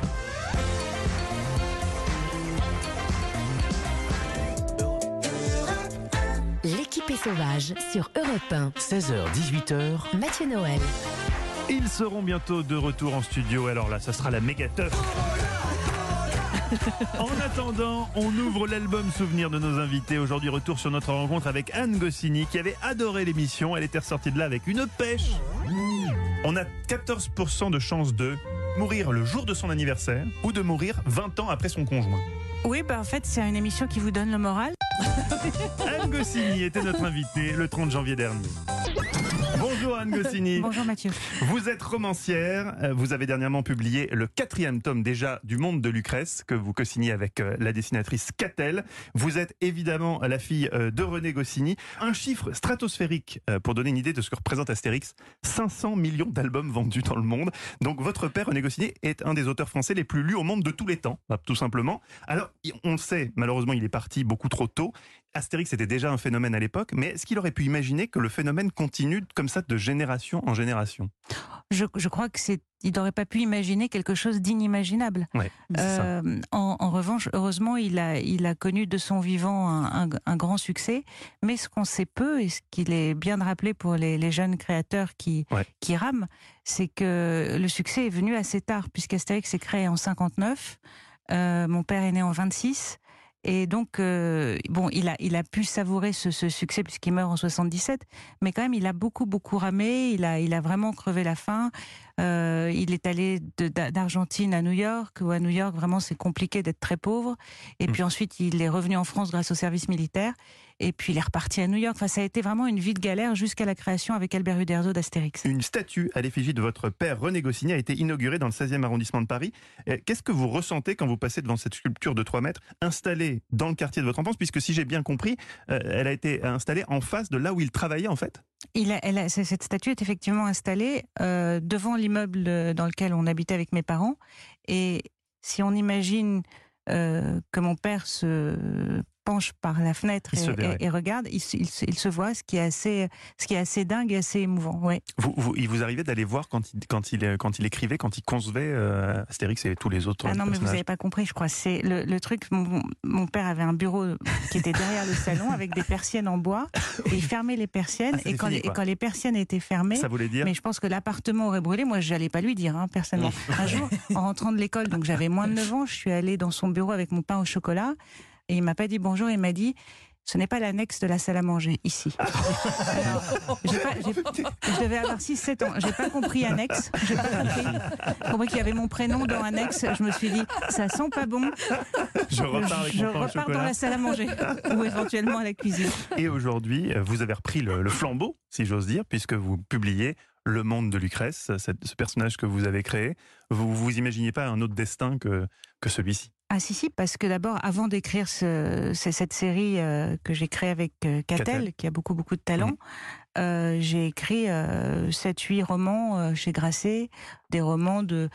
L'équipée sauvage sur Europe un. seize heures, dix-huit heures. Mathieu Noël. Ils seront bientôt de retour en studio. Alors là, ça sera la méga teuf. En attendant, on ouvre l'album souvenir de nos invités. Aujourd'hui, retour sur notre rencontre avec Anne Goscinny qui avait adoré l'émission. Elle était ressortie de là avec une pêche. On a quatorze pour cent de chance de mourir le jour de son anniversaire ou de mourir vingt ans après son conjoint. Oui, bah en fait, c'est une émission qui vous donne le moral. Anne Goscinny était notre invitée le trente janvier dernier. Bonjour Anne Goscinny. Bonjour Mathieu. Vous êtes romancière, euh, vous avez dernièrement publié le quatrième tome déjà du Monde de Lucrèce que vous co-signez avec euh, la dessinatrice Catel. Vous êtes évidemment la fille euh, de René Goscinny. Un chiffre stratosphérique euh, pour donner une idée de ce que représente Astérix, cinq cents millions d'albums vendus dans le monde. Donc votre père René Goscinny est un des auteurs français les plus lus au monde de tous les temps, bah, tout simplement. Alors on le sait, malheureusement il est parti beaucoup trop tôt. Astérix était déjà un phénomène à l'époque, mais est-ce qu'il aurait pu imaginer que le phénomène continue comme ça de génération en génération ? Je, je crois que c'est, il n'aurait pas pu imaginer quelque chose d'inimaginable. Ouais, euh, en, en revanche, heureusement, il a, il a connu de son vivant un, un, un grand succès. Mais ce qu'on sait peu, et ce qu'il est bien de rappeler pour les, les jeunes créateurs qui, ouais. qui rament, c'est que le succès est venu assez tard, puisqu'Astérix s'est créé en cinquante-neuf. Euh, mon père est né en vingt-six. Et donc, euh, bon, il a, il a pu savourer ce, ce succès puisqu'il meurt en soixante-dix-sept, mais quand même, il a beaucoup, beaucoup ramé, il a, il a vraiment crevé la faim. Euh, il est allé de, d'Argentine à New York, où à New York, vraiment, c'est compliqué d'être très pauvre. Et mmh. puis ensuite, il est revenu en France grâce au service militaire. Et puis, il est reparti à New York. Enfin, ça a été vraiment une vie de galère jusqu'à la création avec Albert Uderzo d'Astérix. Une statue à l'effigie de votre père, René Goscinny, a été inaugurée dans le seizième arrondissement de Paris. Qu'est-ce que vous ressentez quand vous passez devant cette sculpture de trois mètres, installée dans le quartier de votre enfance, puisque si j'ai bien compris, euh, elle a été installée en face de là où il travaillait, en fait ? Il a, elle a, cette statue est effectivement installée euh, devant l'immeuble dans lequel on habitait avec mes parents. Et si on imagine euh, que mon père se penche par la fenêtre et, et, et regarde, il, il, il se voit, ce qui est assez, ce qui est assez dingue et assez émouvant. Ouais. Vous, vous, il vous arrivait d'aller voir quand il, quand il, quand il écrivait, quand il concevait euh, Astérix et tous les autres Ah non, personnages. Mais vous n'avez pas compris, je crois. C'est le, le truc. Mon, mon père avait un bureau qui était derrière le salon avec des persiennes en bois et il fermait les persiennes. Ah, et, quand fini, les, et quand les persiennes étaient fermées, ça voulait dire. Mais je pense que l'appartement aurait brûlé. Moi, je n'allais pas lui dire, hein, personnellement. Un jour, en rentrant de l'école, donc j'avais moins de neuf ans, je suis allée dans son bureau avec mon pain au chocolat. Et il m'a pas dit bonjour, il m'a dit ce n'est pas l'annexe de la salle à manger ici. Alors, j'ai pas, j'ai, je devais avoir six sept ans, j'ai pas compris annexe, j'ai pas compris. J'ai compris qu'il y avait mon prénom dans annexe, je me suis dit ça sent pas bon. Je repars, avec je mon pain repars au chocolat. Dans la salle à manger ou éventuellement à la cuisine. Et aujourd'hui, vous avez repris le, le flambeau, si j'ose dire, puisque vous publiez Le Monde de Lucrèce, cette, ce personnage que vous avez créé. Vous vous imaginiez pas un autre destin que, que celui-ci? Ah si, si, parce que d'abord, avant d'écrire ce, cette série euh, que j'ai créée avec euh, Catel, Catel, qui a beaucoup, beaucoup de talent, mmh. euh, j'ai écrit euh, sept huit romans euh, chez Grasset, des romans de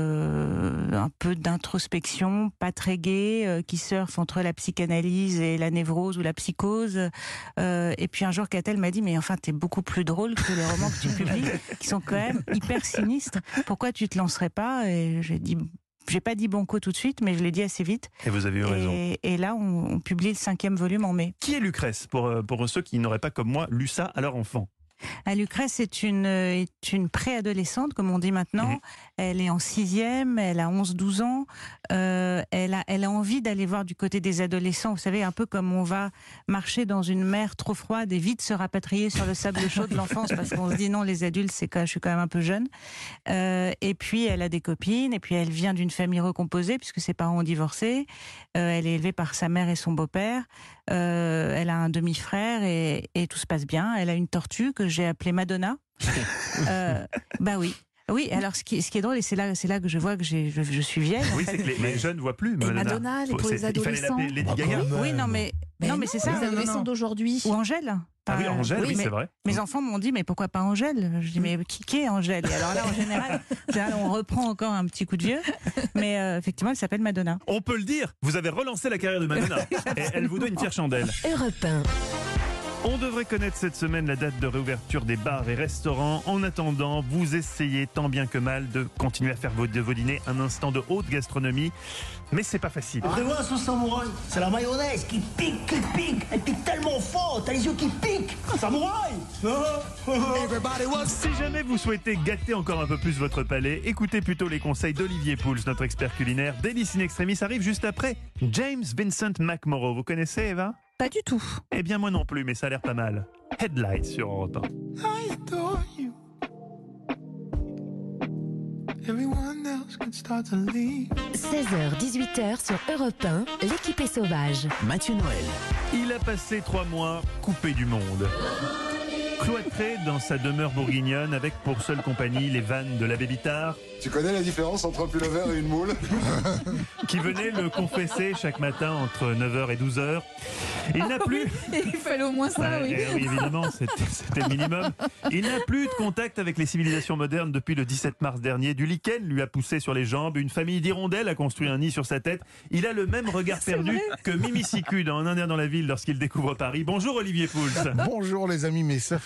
euh, un peu d'introspection, pas très gais, euh, qui surfent entre la psychanalyse et la névrose ou la psychose. Euh, et puis un jour, Catel m'a dit, mais enfin, t'es beaucoup plus drôle que les romans que tu publies, qui sont quand même hyper sinistres. Pourquoi tu te lancerais pas? Et j'ai dit... J'ai pas dit banco tout de suite, mais je l'ai dit assez vite. Et vous avez eu raison. Et, et là, on, on publie le cinquième volume en mai. Qui est Lucrèce, pour, pour ceux qui n'auraient pas, comme moi, lu ça à leur enfant? Ah, Lucrèce est une, est une préadolescente, comme on dit maintenant. Mmh. Elle est en sixième, elle a onze douze ans. Euh, elle, a, elle a envie d'aller voir du côté des adolescents. Vous savez, un peu comme on va marcher dans une mer trop froide et vite se rapatrier sur le sable chaud de l'enfance parce qu'on se dit non, les adultes, c'est quand, je suis quand même un peu jeune. Euh, et puis, elle a des copines. Et puis, elle vient d'une famille recomposée puisque ses parents ont divorcé. Euh, elle est élevée par sa mère et son beau-père. Euh, elle a un demi-frère et, et tout se passe bien. Elle a une tortue que j'ai appelée Madonna. euh, bah oui. Oui, alors ce qui, ce qui est drôle, et c'est là, c'est là que je vois que j'ai, je, je suis vieille. Oui, c'est que les, les jeunes ne voient plus Madonna. Et Madonna, elle est pour les adolescents. Il fallait l'appeler Lady Gaga. Oui, non, mais, mais non, mais c'est ça. Les adolescents d'aujourd'hui. Ou Angèle. Ah oui, Angèle, oui, oui c'est vrai. Mes enfants m'ont dit, mais pourquoi pas Angèle? Je dis, mais qui, qui est Angèle? Et alors là, en général, on reprend encore un petit coup de vieux, mais euh, effectivement, elle s'appelle Madonna. On peut le dire, vous avez relancé la carrière de Madonna. Et elle vous doit une fière chandelle. Europe un. On devrait connaître cette semaine la date de réouverture des bars et restaurants. En attendant, vous essayez tant bien que mal de continuer à faire vos, de vos dîners un instant de haute gastronomie. Mais c'est pas facile. Prévois ce samouraï, c'est la mayonnaise qui pique, qui pique. Elle pique tellement fort, t'as les yeux qui piquent. Samouraï. Si jamais vous souhaitez gâter encore un peu plus votre palais, écoutez plutôt les conseils d'Olivier Pouls, notre expert culinaire. Délice in Extremis arrive juste après James Vincent McMorrow. Vous connaissez, Eva? Pas du tout. Eh bien, moi non plus, mais ça a l'air pas mal. Headlights sur Europe un. seize heures dix-huit heures sur Europe un, l'équipe est sauvage. Mathieu Noël. Il a passé trois mois coupé du monde. Cloîtré dans sa demeure bourguignonne avec pour seule compagnie les vannes de l'abbé Bitard. Tu connais la différence entre un pullover et une moule? Qui venait le confesser chaque matin entre neuf heures et douze heures. Il n'a plus... Il fallait au moins ça, ouais, oui. Oui, évidemment, c'était, c'était le minimum. Il n'a plus de contact avec les civilisations modernes depuis le dix-sept mars dernier. Du lichen lui a poussé sur les jambes, une famille d'hirondelles a construit un nid sur sa tête. Il a le même regard C'est perdu vrai. que Mimi Siku dans Un Indien dans la ville lorsqu'il découvre Paris. Bonjour Olivier Pouls. Bonjour les amis, mais ça fait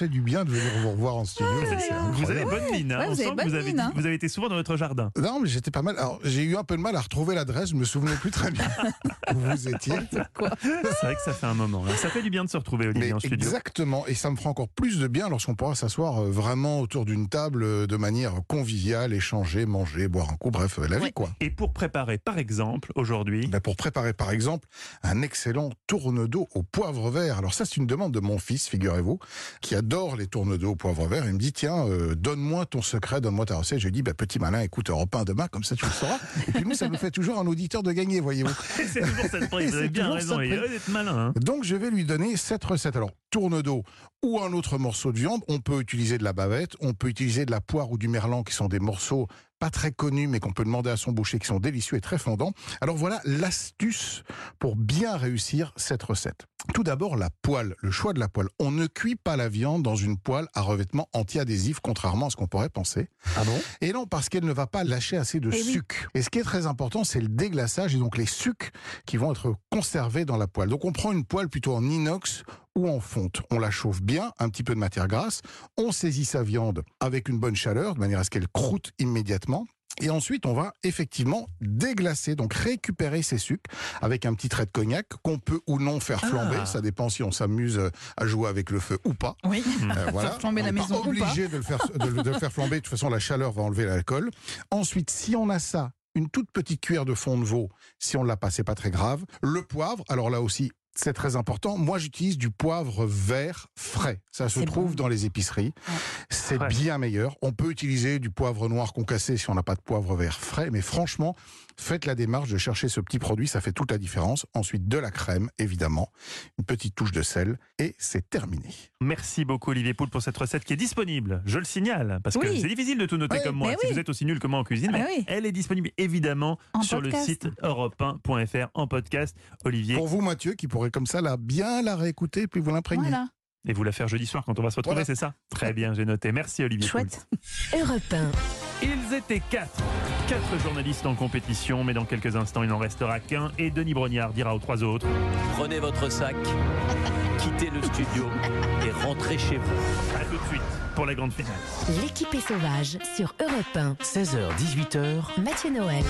fait du bien de venir vous revoir en studio. Vous, c'est vous avez bonne mine, hein. Ouais, On vous avez sent que bonne vous avez, mine, hein. vous avez été souvent dans notre jardin. Non, mais j'étais pas mal. Alors, j'ai eu un peu de mal à retrouver l'adresse, je me souvenais plus très bien où vous étiez. C'est vrai que ça fait un moment. Là. Ça fait du bien de se retrouver, Olivier, Mais en studio. exactement, et ça me fera encore plus de bien lorsqu'on pourra s'asseoir euh, vraiment autour d'une table euh, de manière conviviale, échanger, manger, boire un coup, bref, euh, la vie, quoi. Et pour préparer, par exemple, aujourd'hui... Ben, pour préparer, par exemple, un excellent tourne-dos au poivre vert. Alors ça, c'est une demande de mon fils, figurez-vous, qui adore les tourne-dos au poivre vert. Il me dit, tiens, euh, donne-moi ton secret, donne-moi ta recette. Je lui dis, ben, petit malin, écoute Europe un demain, comme ça tu le sauras. Et puis nous, ça nous fait toujours un auditeur de gagner, voyez-vous. C'est toujours cette prise, vous avez bien raison, il est d'être malin. Hein. Donc je vais lui donner cette recette. Alors, tourne-dos ou un autre morceau de viande, on peut utiliser de la bavette, on peut utiliser de la poire ou du merlan, qui sont des morceaux pas très connus, mais qu'on peut demander à son boucher, qui sont délicieux et très fondants. Alors voilà l'astuce pour bien réussir cette recette. Tout d'abord, la poêle, le choix de la poêle. On ne cuit pas la viande dans une poêle à revêtement anti-adhésif, contrairement à ce qu'on pourrait penser. Ah bon ? Et non, parce qu'elle ne va pas lâcher assez de Eh oui. sucre. Et ce qui est très important, c'est le déglaçage et donc les sucres qui vont être conservés dans la poêle. Donc on prend une poêle plutôt en inox ou en fonte. On la chauffe bien, un petit peu de matière grasse. On saisit sa viande avec une bonne chaleur, de manière à ce qu'elle croûte immédiatement. Et ensuite, on va effectivement déglacer, donc récupérer ces sucres avec un petit trait de cognac qu'on peut ou non faire flamber. Ah. Ça dépend si on s'amuse à jouer avec le feu ou pas. Oui, Euh, voilà. faire flamber On la n'est maison pas ou pas. obligé de le faire de, le- de le faire flamber. De toute façon, la chaleur va enlever l'alcool. Ensuite, si on a ça, une toute petite cuillère de fond de veau, si on l'a pas, c'est pas très grave. Le poivre, alors là aussi, c'est très important. Moi, j'utilise du poivre vert frais. Ça se C'est trouve bon. dans les épiceries. C'est Frais. bien meilleur. On peut utiliser du poivre noir concassé si on n'a pas de poivre vert frais. Mais franchement, faites la démarche de chercher ce petit produit. Ça fait toute la différence. Ensuite, de la crème, évidemment. Une petite touche de sel. Et c'est terminé. Merci beaucoup, Olivier Poul, pour cette recette qui est disponible. Je le signale, parce que Oui. c'est difficile de tout noter Ouais, comme moi. mais Si oui. vous êtes aussi nul que moi en cuisine, Ah, mais bah oui. elle est disponible évidemment En sur podcast. le site europe un point f r en podcast. Olivier, Pour vous, Mathieu, qui pourrait comme ça la, bien la réécouter puis vous l'imprégner. Voilà. et vous la faire jeudi soir quand on va se retrouver, Voilà. c'est ça ? Très bien, j'ai noté. Merci, Olivier Poul. Chouette. Europe un. Ils étaient quatre. Quatre journalistes en compétition, mais dans quelques instants, il n'en restera qu'un. Et Denis Brognard dira aux trois autres. Prenez votre sac, quittez le studio et rentrez chez vous. À tout de suite pour la grande finale. L'équipée sauvage sur Europe un. seize heures, dix-huit heures. Mathieu Noël.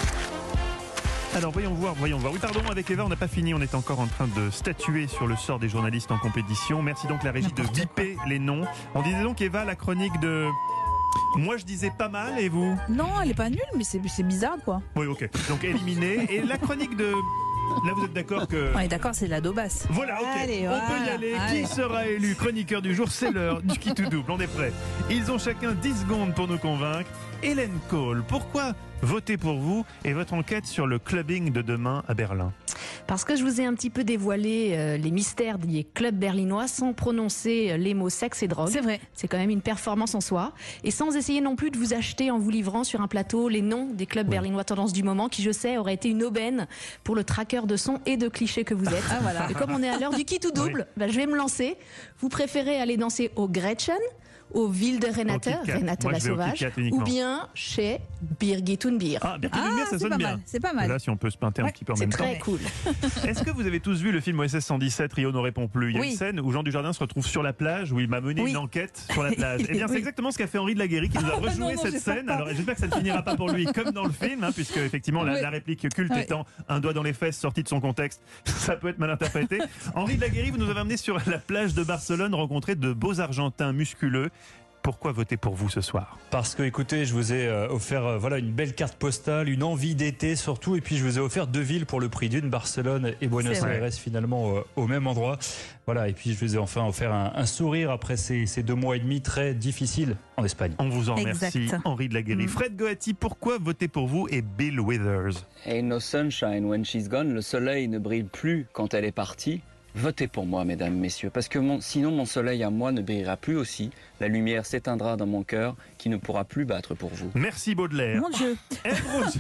Alors voyons voir, voyons voir. Oui, pardon, avec Eva, on n'a pas fini. On est encore en train de statuer sur le sort des journalistes en compétition. Merci donc la régie de biper les noms. On disait donc, Eva, la chronique de... Moi, je disais pas mal, et vous ? Non, elle est pas nulle, mais c'est c'est bizarre, quoi. Oui, ok. Donc éliminé. Et la chronique de... Là, vous êtes d'accord que... On est d'accord, c'est de la daubasse. Voilà, ok. Allez, on peut y voilà, aller. allez. Qui sera élu chroniqueur du jour ? C'est l'heure du qui tout double. On est prêts. Ils ont chacun dix secondes pour nous convaincre. Hélène Cole, pourquoi voter pour vous et votre enquête sur le clubbing de demain à Berlin ? Parce que je vous ai un petit peu dévoilé euh, les mystères des clubs berlinois sans prononcer euh, les mots sexe et drogue. C'est vrai. C'est quand même une performance en soi. Et sans essayer non plus de vous acheter en vous livrant sur un plateau les noms des clubs berlinois tendance du moment qui, je sais, auraient été une aubaine pour le traqueur de son et de clichés que vous êtes. Ah, voilà. Et comme on est à l'heure du qui tout double, bah, je vais me lancer. Vous préférez aller danser au Gretchen, au Wilde Renate, Au Kit Kat. Renate Moi, la je vais au Kit sauvage, Kat uniquement. ou bien chez Birgit Thunbier. Ah, Birgit Ah, Thunbier, ça c'est sonne pas bien. mal, c'est pas mal. Là, si on peut se pinter un Ouais, petit peu en C'est même temps. très cool. Est-ce que vous avez tous vu le film O S S cent dix-sept, Rio ne répond plus ? Il y a Oui. une scène où Jean Dujardin se retrouve sur la plage, où il m'a mené Oui. une enquête sur la plage. Eh bien, c'est Oui. exactement ce qu'a fait Henri de Laguérie, qui nous a Ah, rejoué non, non, cette j'espère scène. pas. Alors, j'espère que ça ne finira pas pour lui comme dans le film, hein, puisque effectivement, la, Oui. la réplique culte Oui. étant un doigt dans les fesses sorti de son contexte, ça peut être mal interprété. Henri de Laguérie, vous nous avez amené sur la plage de Barcelone, rencontrer de beaux Argentins musculeux. Pourquoi voter pour vous ce soir ? Parce que, écoutez, je vous ai euh, offert euh, voilà, une belle carte postale, une envie d'été surtout, et puis je vous ai offert deux villes pour le prix d'une, Barcelone et Buenos C'est vrai. Aires, finalement euh, au même endroit. Voilà, et puis je vous ai enfin offert un, un sourire après ces, ces deux mois et demi très difficiles en Espagne. On vous en remercie, Exact. Henri de Laguérie. Mm. Fred Goati, pourquoi voter pour vous et Bill Withers ? Ain't no sunshine when she's gone. Le soleil ne brille plus quand elle est partie. Votez pour moi, mesdames, messieurs, parce que mon- sinon mon soleil à moi ne brillera plus aussi. La lumière s'éteindra dans mon cœur qui ne pourra plus battre pour vous. Merci Baudelaire. Mon Dieu. Ève Rouge-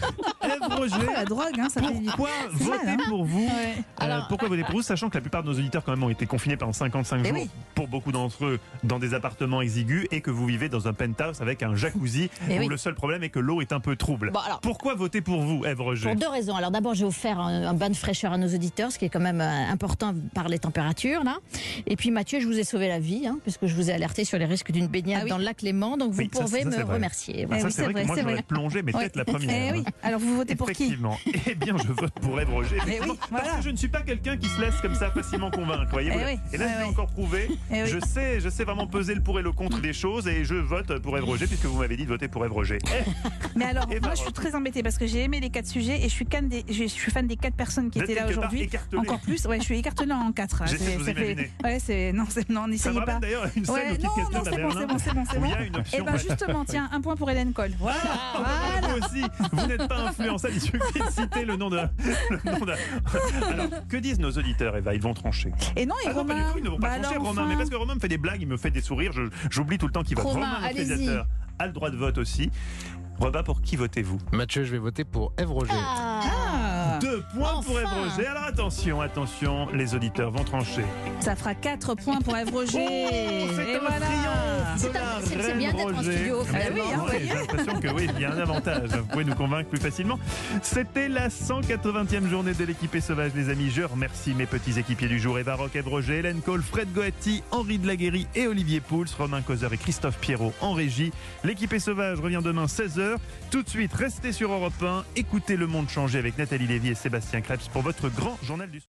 Ève Roger, Oh, la drogue, hein, ça fait du- pourquoi c'est voter mal, hein. pour vous Ouais. Euh, Alors, Pourquoi voter pour vous, sachant que la plupart de nos auditeurs quand même ont été confinés pendant cinquante-cinq Eh jours, oui. pour beaucoup d'entre eux, dans des appartements exigus, et que vous vivez dans un penthouse avec un jacuzzi, Eh où oui. le seul problème est que l'eau est un peu trouble. Bon, alors- Pourquoi voter pour vous, Ève Roger? Pour deux raisons. Alors d'abord, j'ai offert un, un bain de fraîcheur à nos auditeurs, ce qui est quand même euh, important par les températures là. Et puis Mathieu, je vous ai sauvé la vie, hein, puisque je vous ai alerté sur les risques d'une baignade Ah oui. dans le lac Léman, donc vous Oui, ça, pouvez ça, c'est me vrai. remercier. Ah, Voilà. ça, oui, c'est c'est vrai, vrai, que moi, c'est j'aurais vrai. plongé, mais Ouais. peut-être la première. Eh oui. Alors vous votez pour qui? Effectivement. Eh bien, je vote pour Ève Roger. Eh effectivement, oui, Parce voilà. que je ne suis pas quelqu'un qui se laisse comme ça facilement convaincre. Voyez Eh oui, et là, ouais, je l'ai ouais. encore prouvé. Eh oui. Je sais, je sais vraiment peser le pour et le contre des choses, et je vote pour Ève Roger, puisque vous m'avez dit de voter pour Ève Roger. Eh, Mais alors, Eh ben, moi, je suis très embêtée parce que j'ai aimé les quatre sujets et je suis, fan des, je suis fan des quatre personnes qui Vous étaient êtes là quelque part aujourd'hui. écartelée. Encore plus, ouais, je suis écartelée en quatre. là. J'essaie de C'est- vous ça fait- imaginer. Ouais, c'est non, c'est non, ça me n'essayez rappelle pas. d'ailleurs une scène Ouais, au non, Kit non, Kat c'est à bon, Berlin, c'est bon, c'est bon, c'est où bon. il y a une option. Et ben justement, tiens, un point pour Hélène Cole. Voilà. Ah, Voilà. Vous aussi, vous n'êtes pas influençable, il suffit de citer le nom de. Le nom de... Alors, que disent nos auditeurs, Eva? Ils vont trancher. Et non, et Ah non, pas du Romain. tout, ils ne vont pas Bah trancher, alors, Romain. enfin. Mais parce que Romain me fait des blagues, il me fait des sourires, je- j'oublie tout le temps qu'il vote. Romain, notre allez-y. réalisateur, a le droit de vote aussi. Robin, pour qui votez-vous? Mathieu, je vais voter pour Ève Roger. Ah. Deux points pour Ève Enfin. Roger. Alors attention, attention, les auditeurs vont trancher. Ça fera quatre points pour Ève Roger. Oh, c'est Et un voilà. triomphe de C'est la un- c'est- c'est reine bien d'être en Roger. studio, Mais finalement. oui, hein, ouais, voyez. j'ai l'impression que oui, il y a un avantage. Vous pouvez nous convaincre plus facilement. C'était la cent quatre-vingtième journée de l'équipée sauvage, les amis. Je remercie mes petits équipiers du jour: Eva Rock, Ève Roger, Hélène Cole, Fred Goatti, Henri Delaguérie et Olivier Pouls, Romain Causer et Christophe Pierrot en régie. L'équipée sauvage revient demain seize heures. Tout de suite, restez sur Europe un. Écoutez Le Monde changer avec Nathalie Lévy et Sébastien Krebs pour votre grand journal du